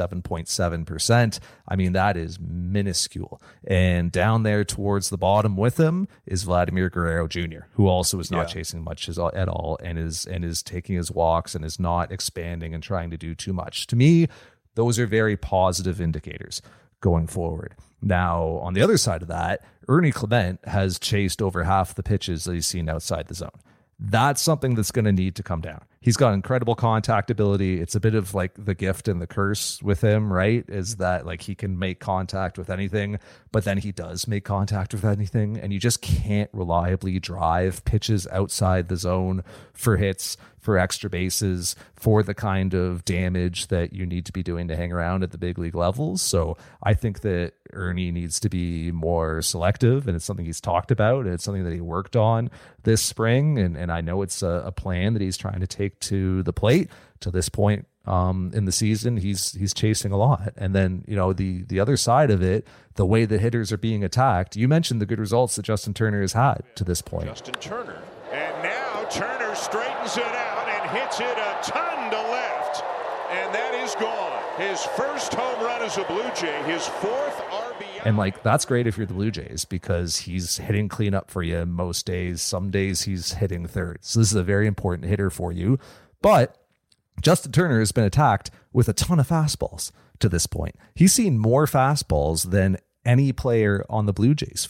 7.7%. I mean, that is minuscule. And down there towards the bottom with him is Vladimir Guerrero Jr., who also is not chasing much at all, and is taking his walks and is not expanding and trying to do too much. To me, those are very positive indicators going forward. Now, on the other side of that, Ernie Clement has chased over half the pitches that he's seen outside the zone. That's something that's going to need to come down. He's got incredible contact ability. It's a bit of like the gift and the curse with him, right? Is that like he can make contact with anything, but then he does make contact with anything, and you just can't reliably drive pitches outside the zone for hits, for extra bases, for the kind of damage that you need to be doing to hang around at the big league levels. So I think that Ernie needs to be more selective, and it's something he's talked about. And it's something that he worked on this spring, and I know it's a plan that he's trying to take to the plate. To this point in the season, he's chasing a lot. And then, the other side of it, the way the hitters are being attacked, you mentioned the good results that Justin Turner has had to this point. Justin Turner. And now Turner straightens it out and hits it a ton to left. And that is gone. His first home run as a Blue Jay, his 4th RBI. And like, that's great if you're the Blue Jays, because he's hitting cleanup for you most days. Some days he's hitting third. So this is a very important hitter for you. But Justin Turner has been attacked with a ton of fastballs to this point. He's seen more fastballs than any player on the Blue Jays,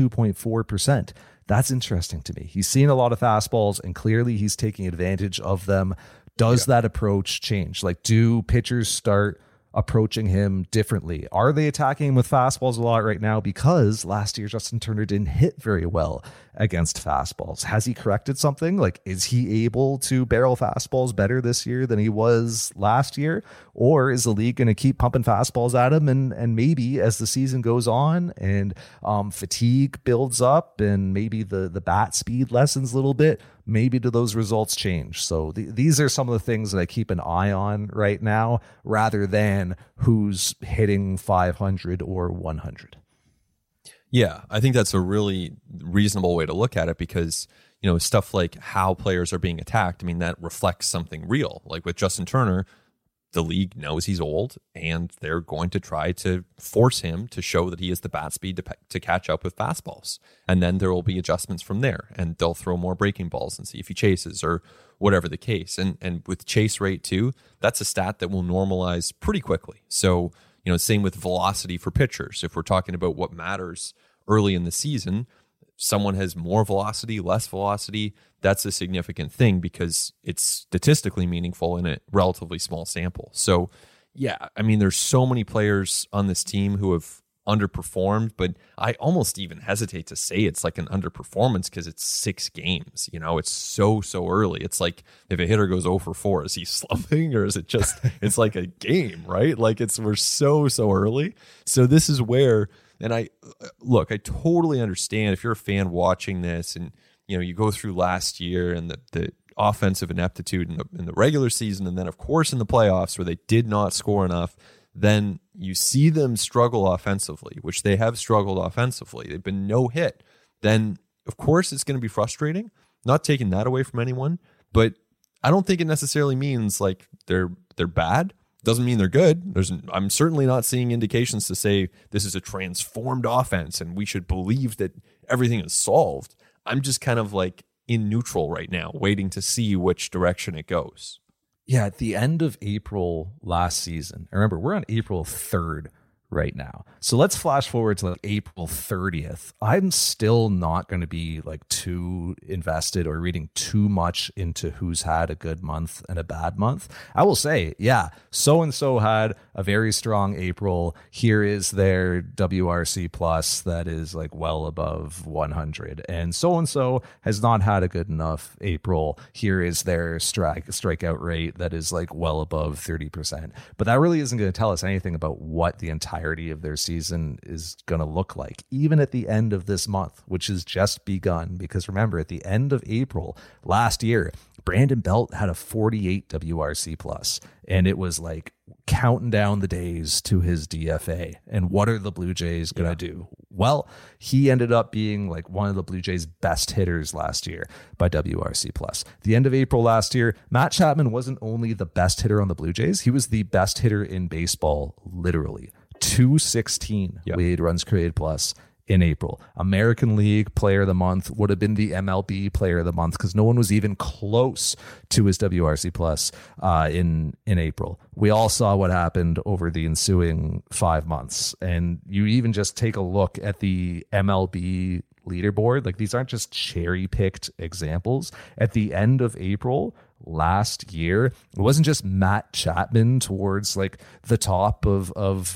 42.4%. That's interesting to me. He's seen a lot of fastballs, and clearly he's taking advantage of them. Does that approach change? Like, do pitchers start approaching him differently? Are they attacking him with fastballs a lot right now? Because last year Justin Turner didn't hit very well against fastballs. Has he corrected something? Like, is he able to barrel fastballs better this year than he was last year? Or is the league going to keep pumping fastballs at him? And maybe as the season goes on and fatigue builds up and maybe the bat speed lessens a little bit, maybe do those results change? So these are some of the things that I keep an eye on right now, rather than who's hitting 500 or 100. Yeah, I think that's a really reasonable way to look at it, because, stuff like how players are being attacked, I mean, that reflects something real. Like with Justin Turner, the league knows he's old, and they're going to try to force him to show that he has the bat speed to catch up with fastballs. And then there will be adjustments from there, and they'll throw more breaking balls and see if he chases or whatever the case. And with chase rate too, that's a stat that will normalize pretty quickly. So, same with velocity for pitchers. If we're talking about what matters early in the season, someone has more velocity, less velocity, that's a significant thing because it's statistically meaningful in a relatively small sample. So, yeah, I mean, there's so many players on this team who have underperformed, but I almost even hesitate to say it's like an underperformance because it's 6 games. It's so early. It's like if a hitter goes 0 for 4, is he slumping, or is it just it's like a game, right? Like we're so early. So this is where And I totally understand if you're a fan watching this and, you go through last year and the offensive ineptitude in the regular season, and then of course in the playoffs where they did not score enough, then you see them struggle offensively, which they have struggled offensively. They've been no hit. Then of course it's going to be frustrating. Not taking that away from anyone, but I don't think it necessarily means like they're bad. Doesn't mean they're good. I'm certainly not seeing indications to say this is a transformed offense and we should believe that everything is solved. I'm just kind of like in neutral right now, waiting to see which direction it goes. Yeah, at the end of April last season, remember, we're on April 3rd right now. So let's flash forward to like April 30th. I'm still not going to be like too invested or reading too much into who's had a good month and a bad month. I will say, yeah, so-and-so had a very strong April. Here is their WRC plus that is like well above 100. And so-and-so has not had a good enough April. Here is their strikeout rate that is like well above 30%. But that really isn't going to tell us anything about what the entirety of their season is going to look like, even at the end of this month, which has just begun. Because remember, at the end of April last year, Brandon Belt had a 48 WRC plus, and it was like counting down the days to his DFA. And what are the Blue Jays going to do? Well, he ended up being like one of the Blue Jays' best hitters last year by WRC plus. The end of April last year, Matt Chapman wasn't only the best hitter on the Blue Jays, he was the best hitter in baseball, literally. 216 weighted runs created plus in April. American League Player of the Month, would have been the MLB Player of the Month because no one was even close to his WRC plus in April. We all saw what happened over the ensuing 5 months. And you even just take a look at the MLB leaderboard. Like, these aren't just cherry-picked examples. At the end of April last year, it wasn't just Matt Chapman towards like the top of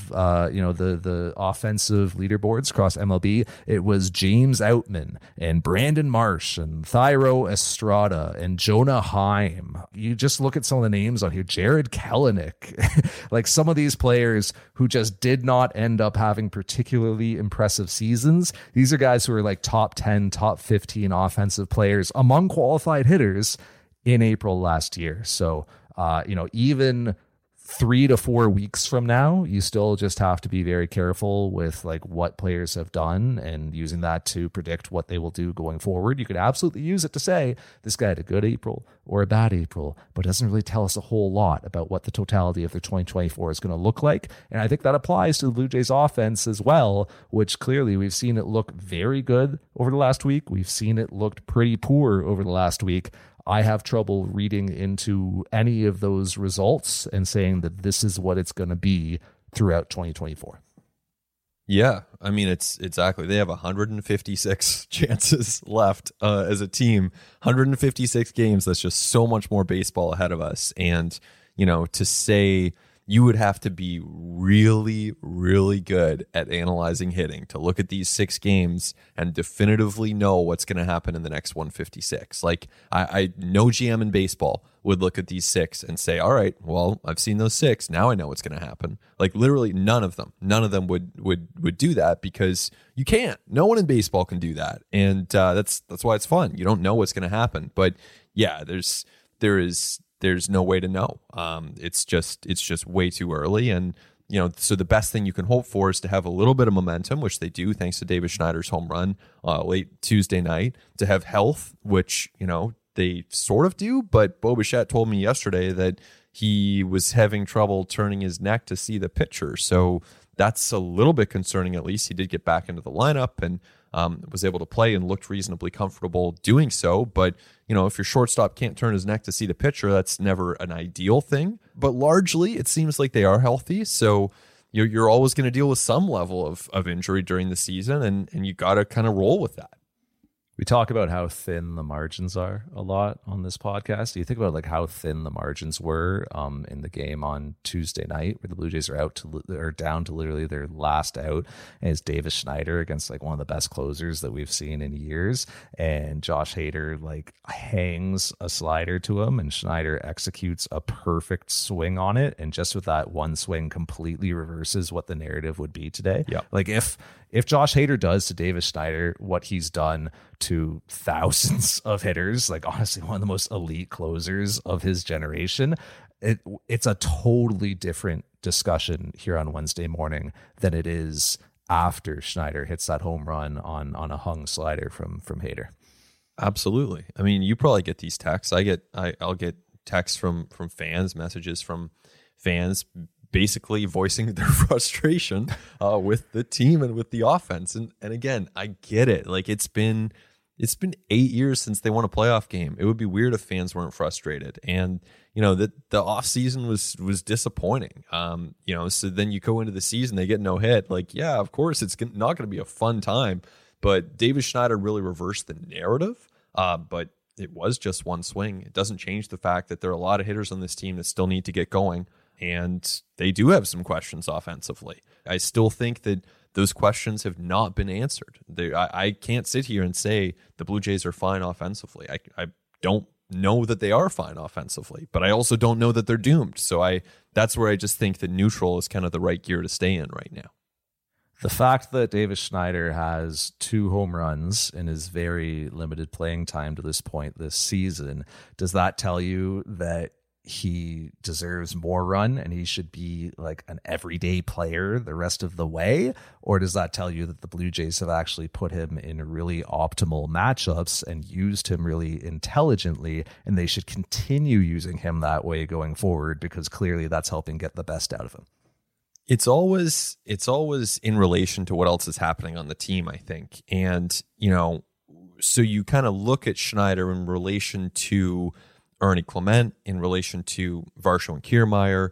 the offensive leaderboards across MLB. It was James Outman and Brandon Marsh and Thairo Estrada and Jonah Heim. You just look at some of the names on here, Jared Kelenic, like some of these players who just did not end up having particularly impressive seasons. These are guys who are like top 10, top 15 offensive players among qualified hitters in April last year. So, even 3 to 4 weeks from now, you still just have to be very careful with like what players have done and using that to predict what they will do going forward. You could absolutely use it to say this guy had a good April or a bad April, but it doesn't really tell us a whole lot about what the totality of their 2024 is going to look like. And I think that applies to the Blue Jays offense as well, which clearly we've seen it look very good over the last week. We've seen it looked pretty poor over the last week. I have trouble reading into any of those results and saying that this is what it's going to be throughout 2024. Yeah, I mean, it's exactly. They have 156 chances left as a team, 156 games. That's just so much more baseball ahead of us. And, to say you would have to be really, really good at analyzing hitting to look at these 6 games and definitively know what's going to happen in the next 156. Like, I no GM in baseball would look at these 6 and say, all right, well, I've seen those 6. Now I know what's going to happen. Like, literally none of them would do that because you can't. No one in baseball can do that. And that's why it's fun. You don't know what's going to happen. But yeah, there's no way to know. It's just way too early. And, so the best thing you can hope for is to have a little bit of momentum, which they do, thanks to Davis Schneider's home run late Tuesday night, to have health, which, they sort of do. But Bo Bichette told me yesterday that he was having trouble turning his neck to see the pitcher. So that's a little bit concerning. At least he did get back into the lineup and was able to play and looked reasonably comfortable doing so. But, if your shortstop can't turn his neck to see the pitcher, that's never an ideal thing. But largely, it seems like they are healthy. So you're always going to deal with some level of injury during the season, and you got to kind of roll with that. We talk about how thin the margins are a lot on this podcast. Do you think about like how thin the margins were in the game on Tuesday night, where the Blue Jays are down to literally their last out, and it's Davis Schneider against like one of the best closers that we've seen in years, and Josh Hader like hangs a slider to him, and Schneider executes a perfect swing on it, and just with that one swing completely reverses what the narrative would be today. Yeah. Like if Josh Hader does to Davis Schneider what he's done to thousands of hitters, like honestly one of the most elite closers of his generation, it's a totally different discussion here on Wednesday morning than it is after Schneider hits that home run on a hung slider from Hader. Absolutely. I mean, you probably get these texts. I'll get texts from fans, messages from fans basically voicing their frustration with the team and with the offense. And again, I get it. Like it's been 8 years since they won a playoff game. It would be weird if fans weren't frustrated. And, you know, the offseason was disappointing. You know, so then you go into the season, they get no hit. Like, yeah, of course, it's not going to be a fun time. But Davis Schneider really reversed the narrative. But it was just one swing. It doesn't change the fact that there are a lot of hitters on this team that still need to get going. And they do have some questions offensively. I still think that those questions have not been answered. I can't sit here and say the Blue Jays are fine offensively. I don't know that they are fine offensively, but I also don't know that they're doomed. So that's where I just think that neutral is kind of the right gear to stay in right now. The fact that Davis Schneider has 2 home runs in his very limited playing time to this point this season, does that tell you that he deserves more run and he should be like an everyday player the rest of the way? Or does that tell you that the Blue Jays have actually put him in really optimal matchups and used him really intelligently, and they should continue using him that way going forward because clearly that's helping get the best out of him? It's always in relation to what else is happening on the team, I think. And, you know, so you kind of look at Schneider in relation to Ernie Clement, in relation to Varsho and Kiermaier,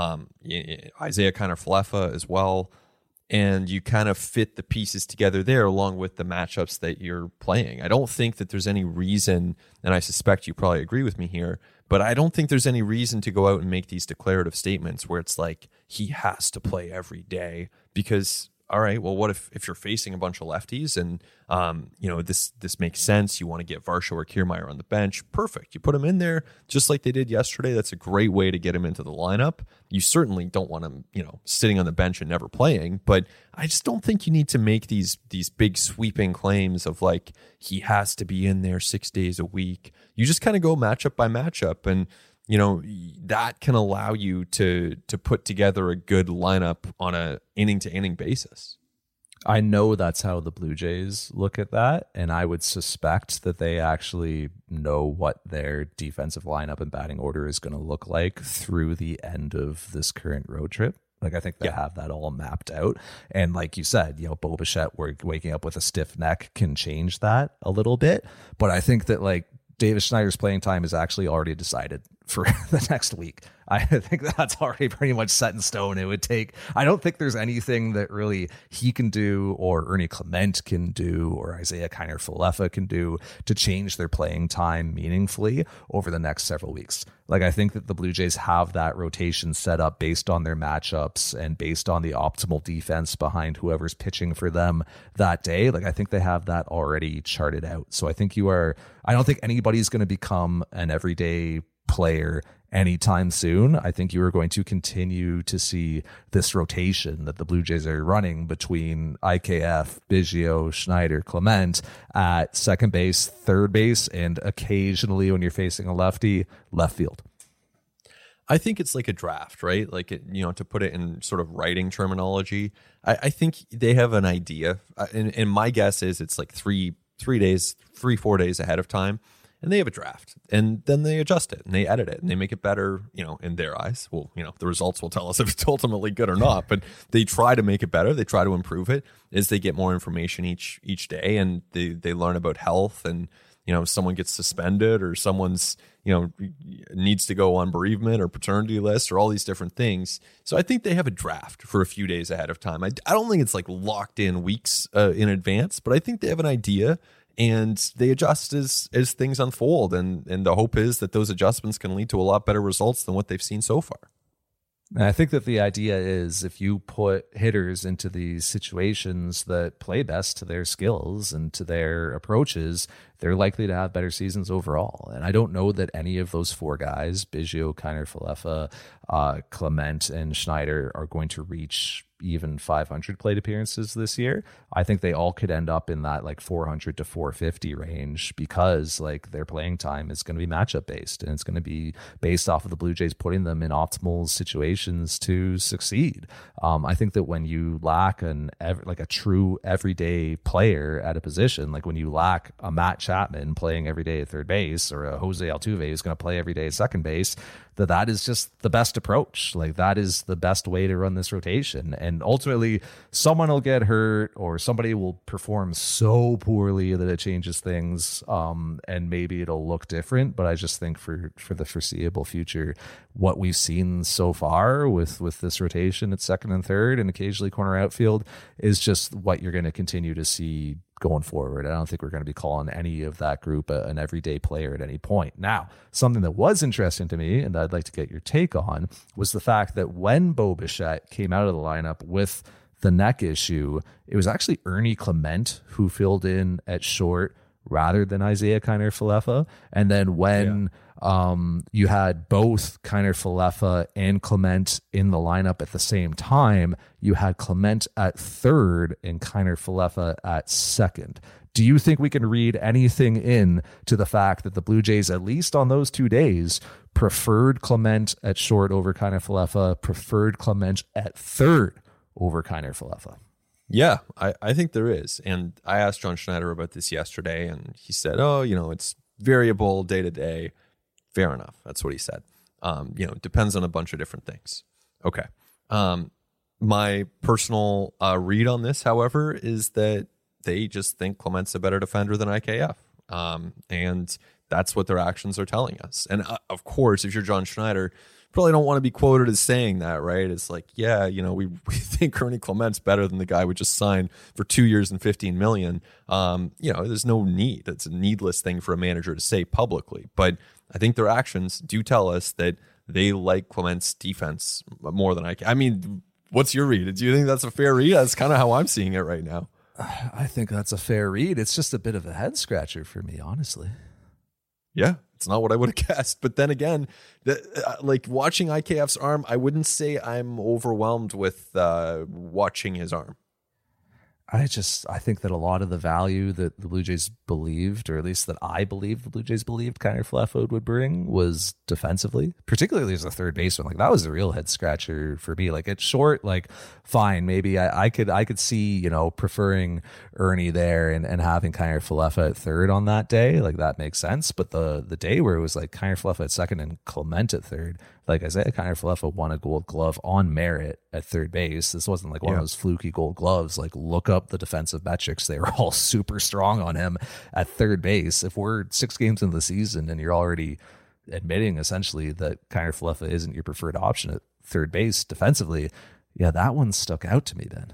Isaiah Kiner-Falefa as well. And you kind of fit the pieces together there along with the matchups that you're playing. I don't think that there's any reason, and I suspect you probably agree with me here, but I don't think there's any reason to go out and make these declarative statements where it's like he has to play every day because, all right, well, what if you're facing a bunch of lefties and, you know, this makes sense. You want to get Varsho or Kiermaier on the bench. Perfect. You put him in there just like they did yesterday. That's a great way to get him into the lineup. You certainly don't want him, you know, sitting on the bench and never playing. But I just don't think you need to make these big sweeping claims of like he has to be in there 6 days a week. You just kind of go matchup by matchup, and you know, that can allow you to put together a good lineup on a inning to inning basis. I know that's how the Blue Jays look at that, and I would suspect that they actually know what their defensive lineup and batting order is going to look like through the end of this current road trip. Like, I think they have that all mapped out. And like you said, you know, Bo Bichette waking up with a stiff neck can change that a little bit. But I think that like Davis Schneider's playing time is actually already decided for the next week. I think that's already pretty much set in stone. It would take, I don't think there's anything that really he can do or Ernie Clement can do or Isaiah Kiner-Falefa can do to change their playing time meaningfully over the next several weeks. Like, I think that the Blue Jays have that rotation set up based on their matchups and based on the optimal defense behind whoever's pitching for them that day. Like, I think they have that already charted out. So I think I don't think anybody's going to become an everyday player anytime soon. I think you are going to continue to see this rotation that the Blue Jays are running between IKF, Biggio, Schneider, Clement at second base, third base, and occasionally when you're facing a lefty, left field. I think it's like a draft, right? Like, you know, to put it in sort of writing terminology, I think they have an idea. And my guess is it's like 4 days ahead of time. And they have a draft, and then they adjust it and they edit it and they make it better, you know, in their eyes. Well, you know, the results will tell us if it's ultimately good or not, but they try to make it better. They try to improve it as they get more information each day, and they learn about health, and, you know, someone gets suspended or someone's, you know, needs to go on bereavement or paternity list or all these different things. So I think they have a draft for a few days ahead of time. I don't think it's like locked in weeks in advance, but I think they have an idea. and they adjust as things unfold. And the hope is that those adjustments can lead to a lot better results than what they've seen so far. And I think that the idea is if you put hitters into these situations that play best to their skills and to their approaches, they're likely to have better seasons overall. And I don't know that any of those four guys, Biggio, Kiner Falefa, Clement, and Schneider, are going to reach even 500 plate appearances this year. I think they all could end up in that like 400 to 450 range because like their playing time is going to be matchup based, and it's going to be based off of the Blue Jays putting them in optimal situations to succeed. I think that when you lack a true everyday player at a position, like when you lack a Matt Chapman playing every day at third base or a Jose Altuve who's going to play every day at second base, that is just the best approach. Like that is the best way to run this rotation. And ultimately someone will get hurt or somebody will perform so poorly that it changes things. And maybe it'll look different, but I just think for the foreseeable future, what we've seen so far with this rotation at second and third and occasionally corner outfield is just what you're going to continue to see going forward. I don't think we're going to be calling any of that group an everyday player at any point. Now, something that was interesting to me, and I'd like to get your take on, was the fact that when Bo Bichette came out of the lineup with the neck issue, it was actually Ernie Clement who filled in at short rather than Isaiah Kiner Falefa. And then when you had both Kiner Falefa and Clement in the lineup at the same time, you had Clement at third and Kiner Falefa at second. Do you think we can read anything in to the fact that the Blue Jays, at least on those 2 days, preferred Clement at short over Kiner Falefa, preferred Clement at third over Kiner Falefa? Yeah, I think there is. And I asked John Schneider about this yesterday, and he said, it's variable day to day. Fair enough. That's what he said. It depends on a bunch of different things. Okay. My personal read on this, however, is that they just think Clement's a better defender than IKF. And that's what their actions are telling us. And of course, if you're John Schneider, probably don't want to be quoted as saying that, right? It's like, we think Ernie Clement's better than the guy we just signed for 2 years and $15 million. There's no need. It's a needless thing for a manager to say publicly. But I think their actions do tell us that they like Clement's defense more than I mean, what's your read? Do you think that's a fair read? That's kind of how I'm seeing it right now. I think that's a fair read. It's just a bit of a head scratcher for me, honestly. Yeah, it's not what I would have guessed. But then again, watching IKF's arm, I wouldn't say I'm overwhelmed with watching his arm. I think that a lot of the value that the Blue Jays believed, or at least that I believe the Blue Jays believed Kiner Falefa would bring, was defensively, particularly as a third baseman. Like that was a real head scratcher for me. Like at short, like fine, maybe I could see, preferring Ernie there and having Kiner Falefa at third on that day. Like that makes sense. But the day where it was like Kiner Falefa at second and Clement at third, like Isaiah Kiner Falefa won a Gold Glove on merit at third base. This wasn't like one of those fluky Gold Gloves. Like look up the defensive metrics. They were all super strong on him at third base. If we're 6 games into the season and you're already admitting essentially that Kiner Falefa isn't your preferred option at third base defensively, that one stuck out to me then.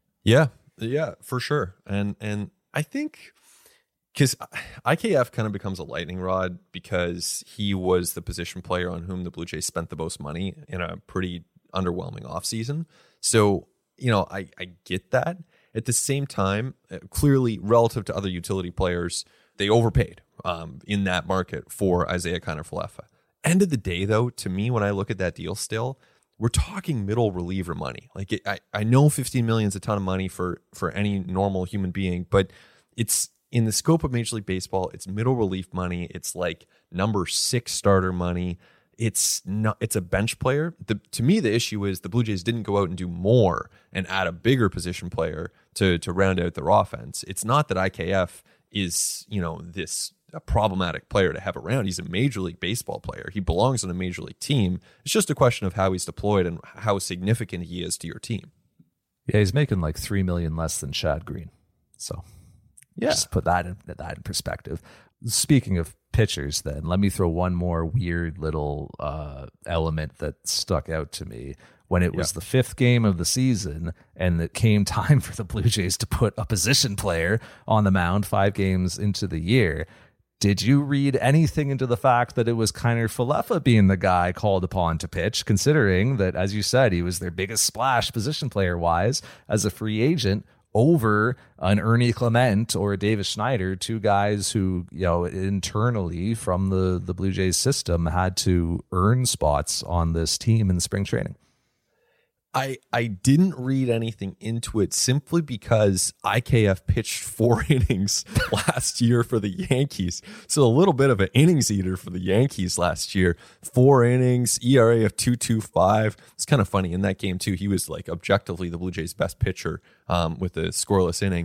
Yeah, for sure. And I think because IKF kind of becomes a lightning rod because he was the position player on whom the Blue Jays spent the most money in a pretty underwhelming offseason. So, I get that. At the same time, clearly relative to other utility players, they overpaid in that market for Isaiah Kiner Falefa. End of the day, though, to me, when I look at that deal still, we're talking middle reliever money. Like I know $15 million is a ton of money for any normal human being, but it's in the scope of Major League Baseball, it's middle relief money. It's like number 6 starter money. It's a bench player. To me, the issue is the Blue Jays didn't go out and do more and add a bigger position player to round out their offense. It's not that IKF is, this a problematic player to have around. He's a Major League Baseball player. He belongs on a Major League team. It's just a question of how he's deployed and how significant he is to your team. Yeah, he's making like $3 million less than Chad Green. So just put that in perspective. Speaking of pitchers, then let me throw one more weird little element that stuck out to me. When it was the 5th game of the season and it came time for the Blue Jays to put a position player on the mound 5 games into the year, did you read anything into the fact that it was Kiner Falefa being the guy called upon to pitch, considering that, as you said, he was their biggest splash position player-wise as a free agent over an Ernie Clement or a Davis Schneider, 2 guys who, internally from the Blue Jays system had to earn spots on this team in spring training? I didn't read anything into it simply because IKF pitched 4 innings last year for the Yankees. So a little bit of an innings eater for the Yankees last year. 4 innings, ERA of 2.25. It's kind of funny. In that game, too, he was like objectively the Blue Jays' best pitcher with a scoreless inning.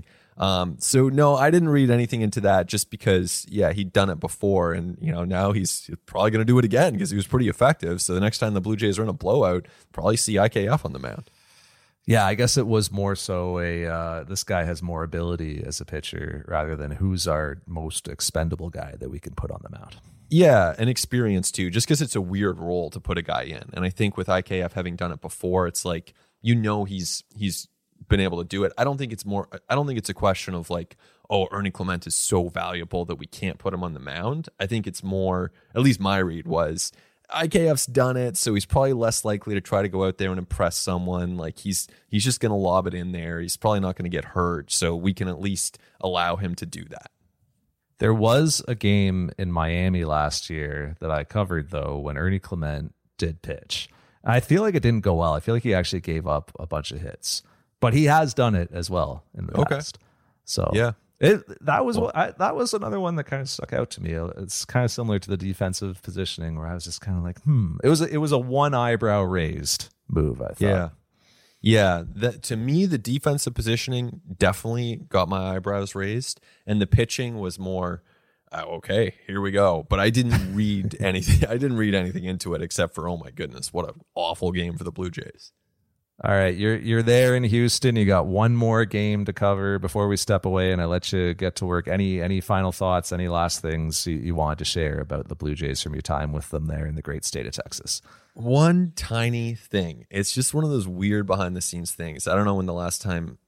So no, I didn't read anything into that just because, he'd done it before. And, now he's probably going to do it again because he was pretty effective. So the next time the Blue Jays are in a blowout, probably see IKF on the mound. Yeah, I guess it was more so this guy has more ability as a pitcher rather than who's our most expendable guy that we can put on the mound. Yeah, and experience too, just because it's a weird role to put a guy in. And I think with IKF having done it before, it's like, he's been able to do it. I don't think it's a question of like, oh, Ernie Clement is so valuable that we can't put him on the mound. I think it's more, at least my read was, IKF's done it, so he's probably less likely to try to go out there and impress someone. Like he's just going to lob it in there. He's probably not going to get hurt, so we can at least allow him to do that. There was a game in Miami last year that I covered, though, when Ernie Clement did pitch. I feel like it didn't go well. I feel like he actually gave up a bunch of hits. But he has done it as well in the past. So that was another one that kind of stuck out to me. It's kind of similar to the defensive positioning where I was just kind of like, It was a one eyebrow raised move, I thought. Yeah. To me, the defensive positioning definitely got my eyebrows raised, and the pitching was more, okay, here we go. But I didn't read anything. I didn't read anything into it except for, oh my goodness, what an awful game for the Blue Jays. All right, you're there in Houston. You got one more game to cover before we step away, and I let you get to work. Any final thoughts, any last things you wanted to share about the Blue Jays from your time with them there in the great state of Texas? One tiny thing. It's just one of those weird behind-the-scenes things. I don't know when the last time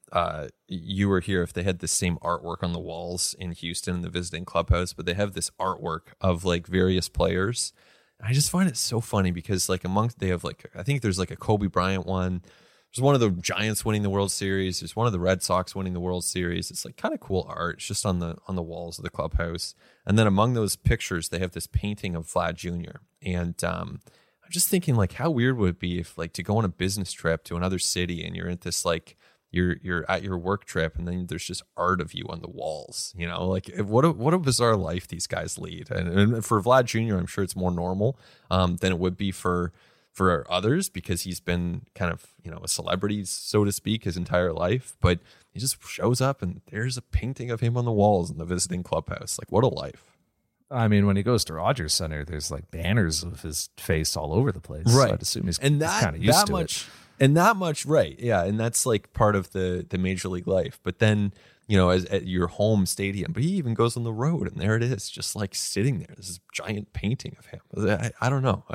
you were here, if they had the same artwork on the walls in Houston in the visiting clubhouse, but they have this artwork of like various players. I just find it so funny because like they have like, I think there's like a Kobe Bryant one. There's one of the Giants winning the World Series. There's one of the Red Sox winning the World Series. It's like kind of cool art. It's just on the walls of the clubhouse. And then among those pictures, they have this painting of Vlad Jr. And I'm just thinking like, how weird would it be if like to go on a business trip to another city and you're at this like, you're at your work trip and then there's just art of you on the walls, like what a bizarre life these guys lead. And for Vlad Jr., I'm sure it's more normal than it would be for others because he's been kind of, a celebrity, so to speak, his entire life. But he just shows up and there's a painting of him on the walls in the visiting clubhouse. Like, what a life. I mean, when he goes to Rogers Center, there's like banners of his face all over the place. Right. So I'd assume he's kind of used to it. And that much, right. Yeah. And that's like part of the major league life. But then, as at your home stadium, but he even goes on the road and there it is, just like sitting there. This giant painting of him. I don't know.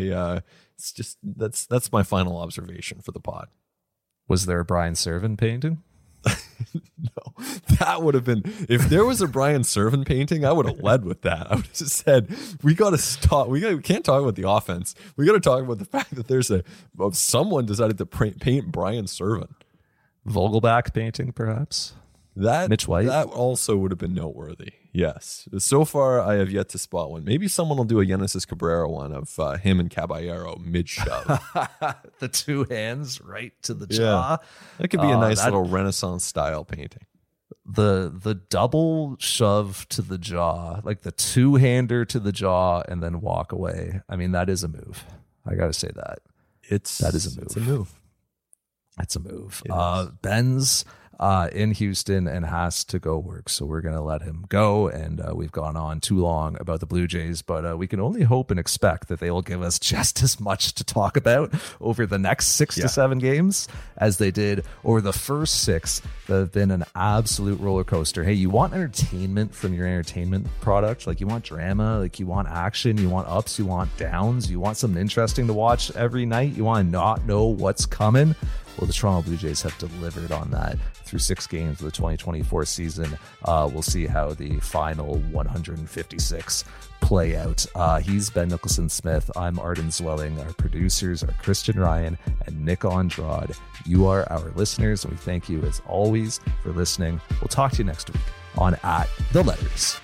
It's just, that's my final observation for the pod. Was there a Brian Serven painting? No, that would have been, if there was a Brian Serven painting, I would have led with that. I would have just said, we got to stop. We can't talk about the offense. We got to talk about the fact that there's someone decided to paint Brian Serven. Vogelback painting, perhaps? Mitch White? That also would have been noteworthy. Yes. So far, I have yet to spot one. Maybe someone will do a Genesis Cabrera one of him and Caballero mid-shove. The 2 hands right to the jaw. That could be a nice little Renaissance style painting. The double shove to the jaw, like the 2-hander to the jaw and then walk away. I mean, that is a move. I got to say that. That is a move. It's a move. That's a move. Ben's, in Houston and has to go work. So we're going to let him go. And we've gone on too long about the Blue Jays, but we can only hope and expect that they will give us just as much to talk about over the next 6 to 7 games as they did over the first 6 that have been an absolute roller coaster. Hey, you want entertainment from your entertainment product? Like, you want drama, like you want action, you want ups, you want downs, you want something interesting to watch every night, you want to not know what's coming. Well, the Toronto Blue Jays have delivered on that through 6 games of the 2024 season. We'll see how the final 156 play out. He's Ben Nicholson-Smith. I'm Arden Zwelling. Our producers are Christian Ryan and Nick Andrade. You are our listeners, and we thank you as always for listening. We'll talk to you next week on At The Letters.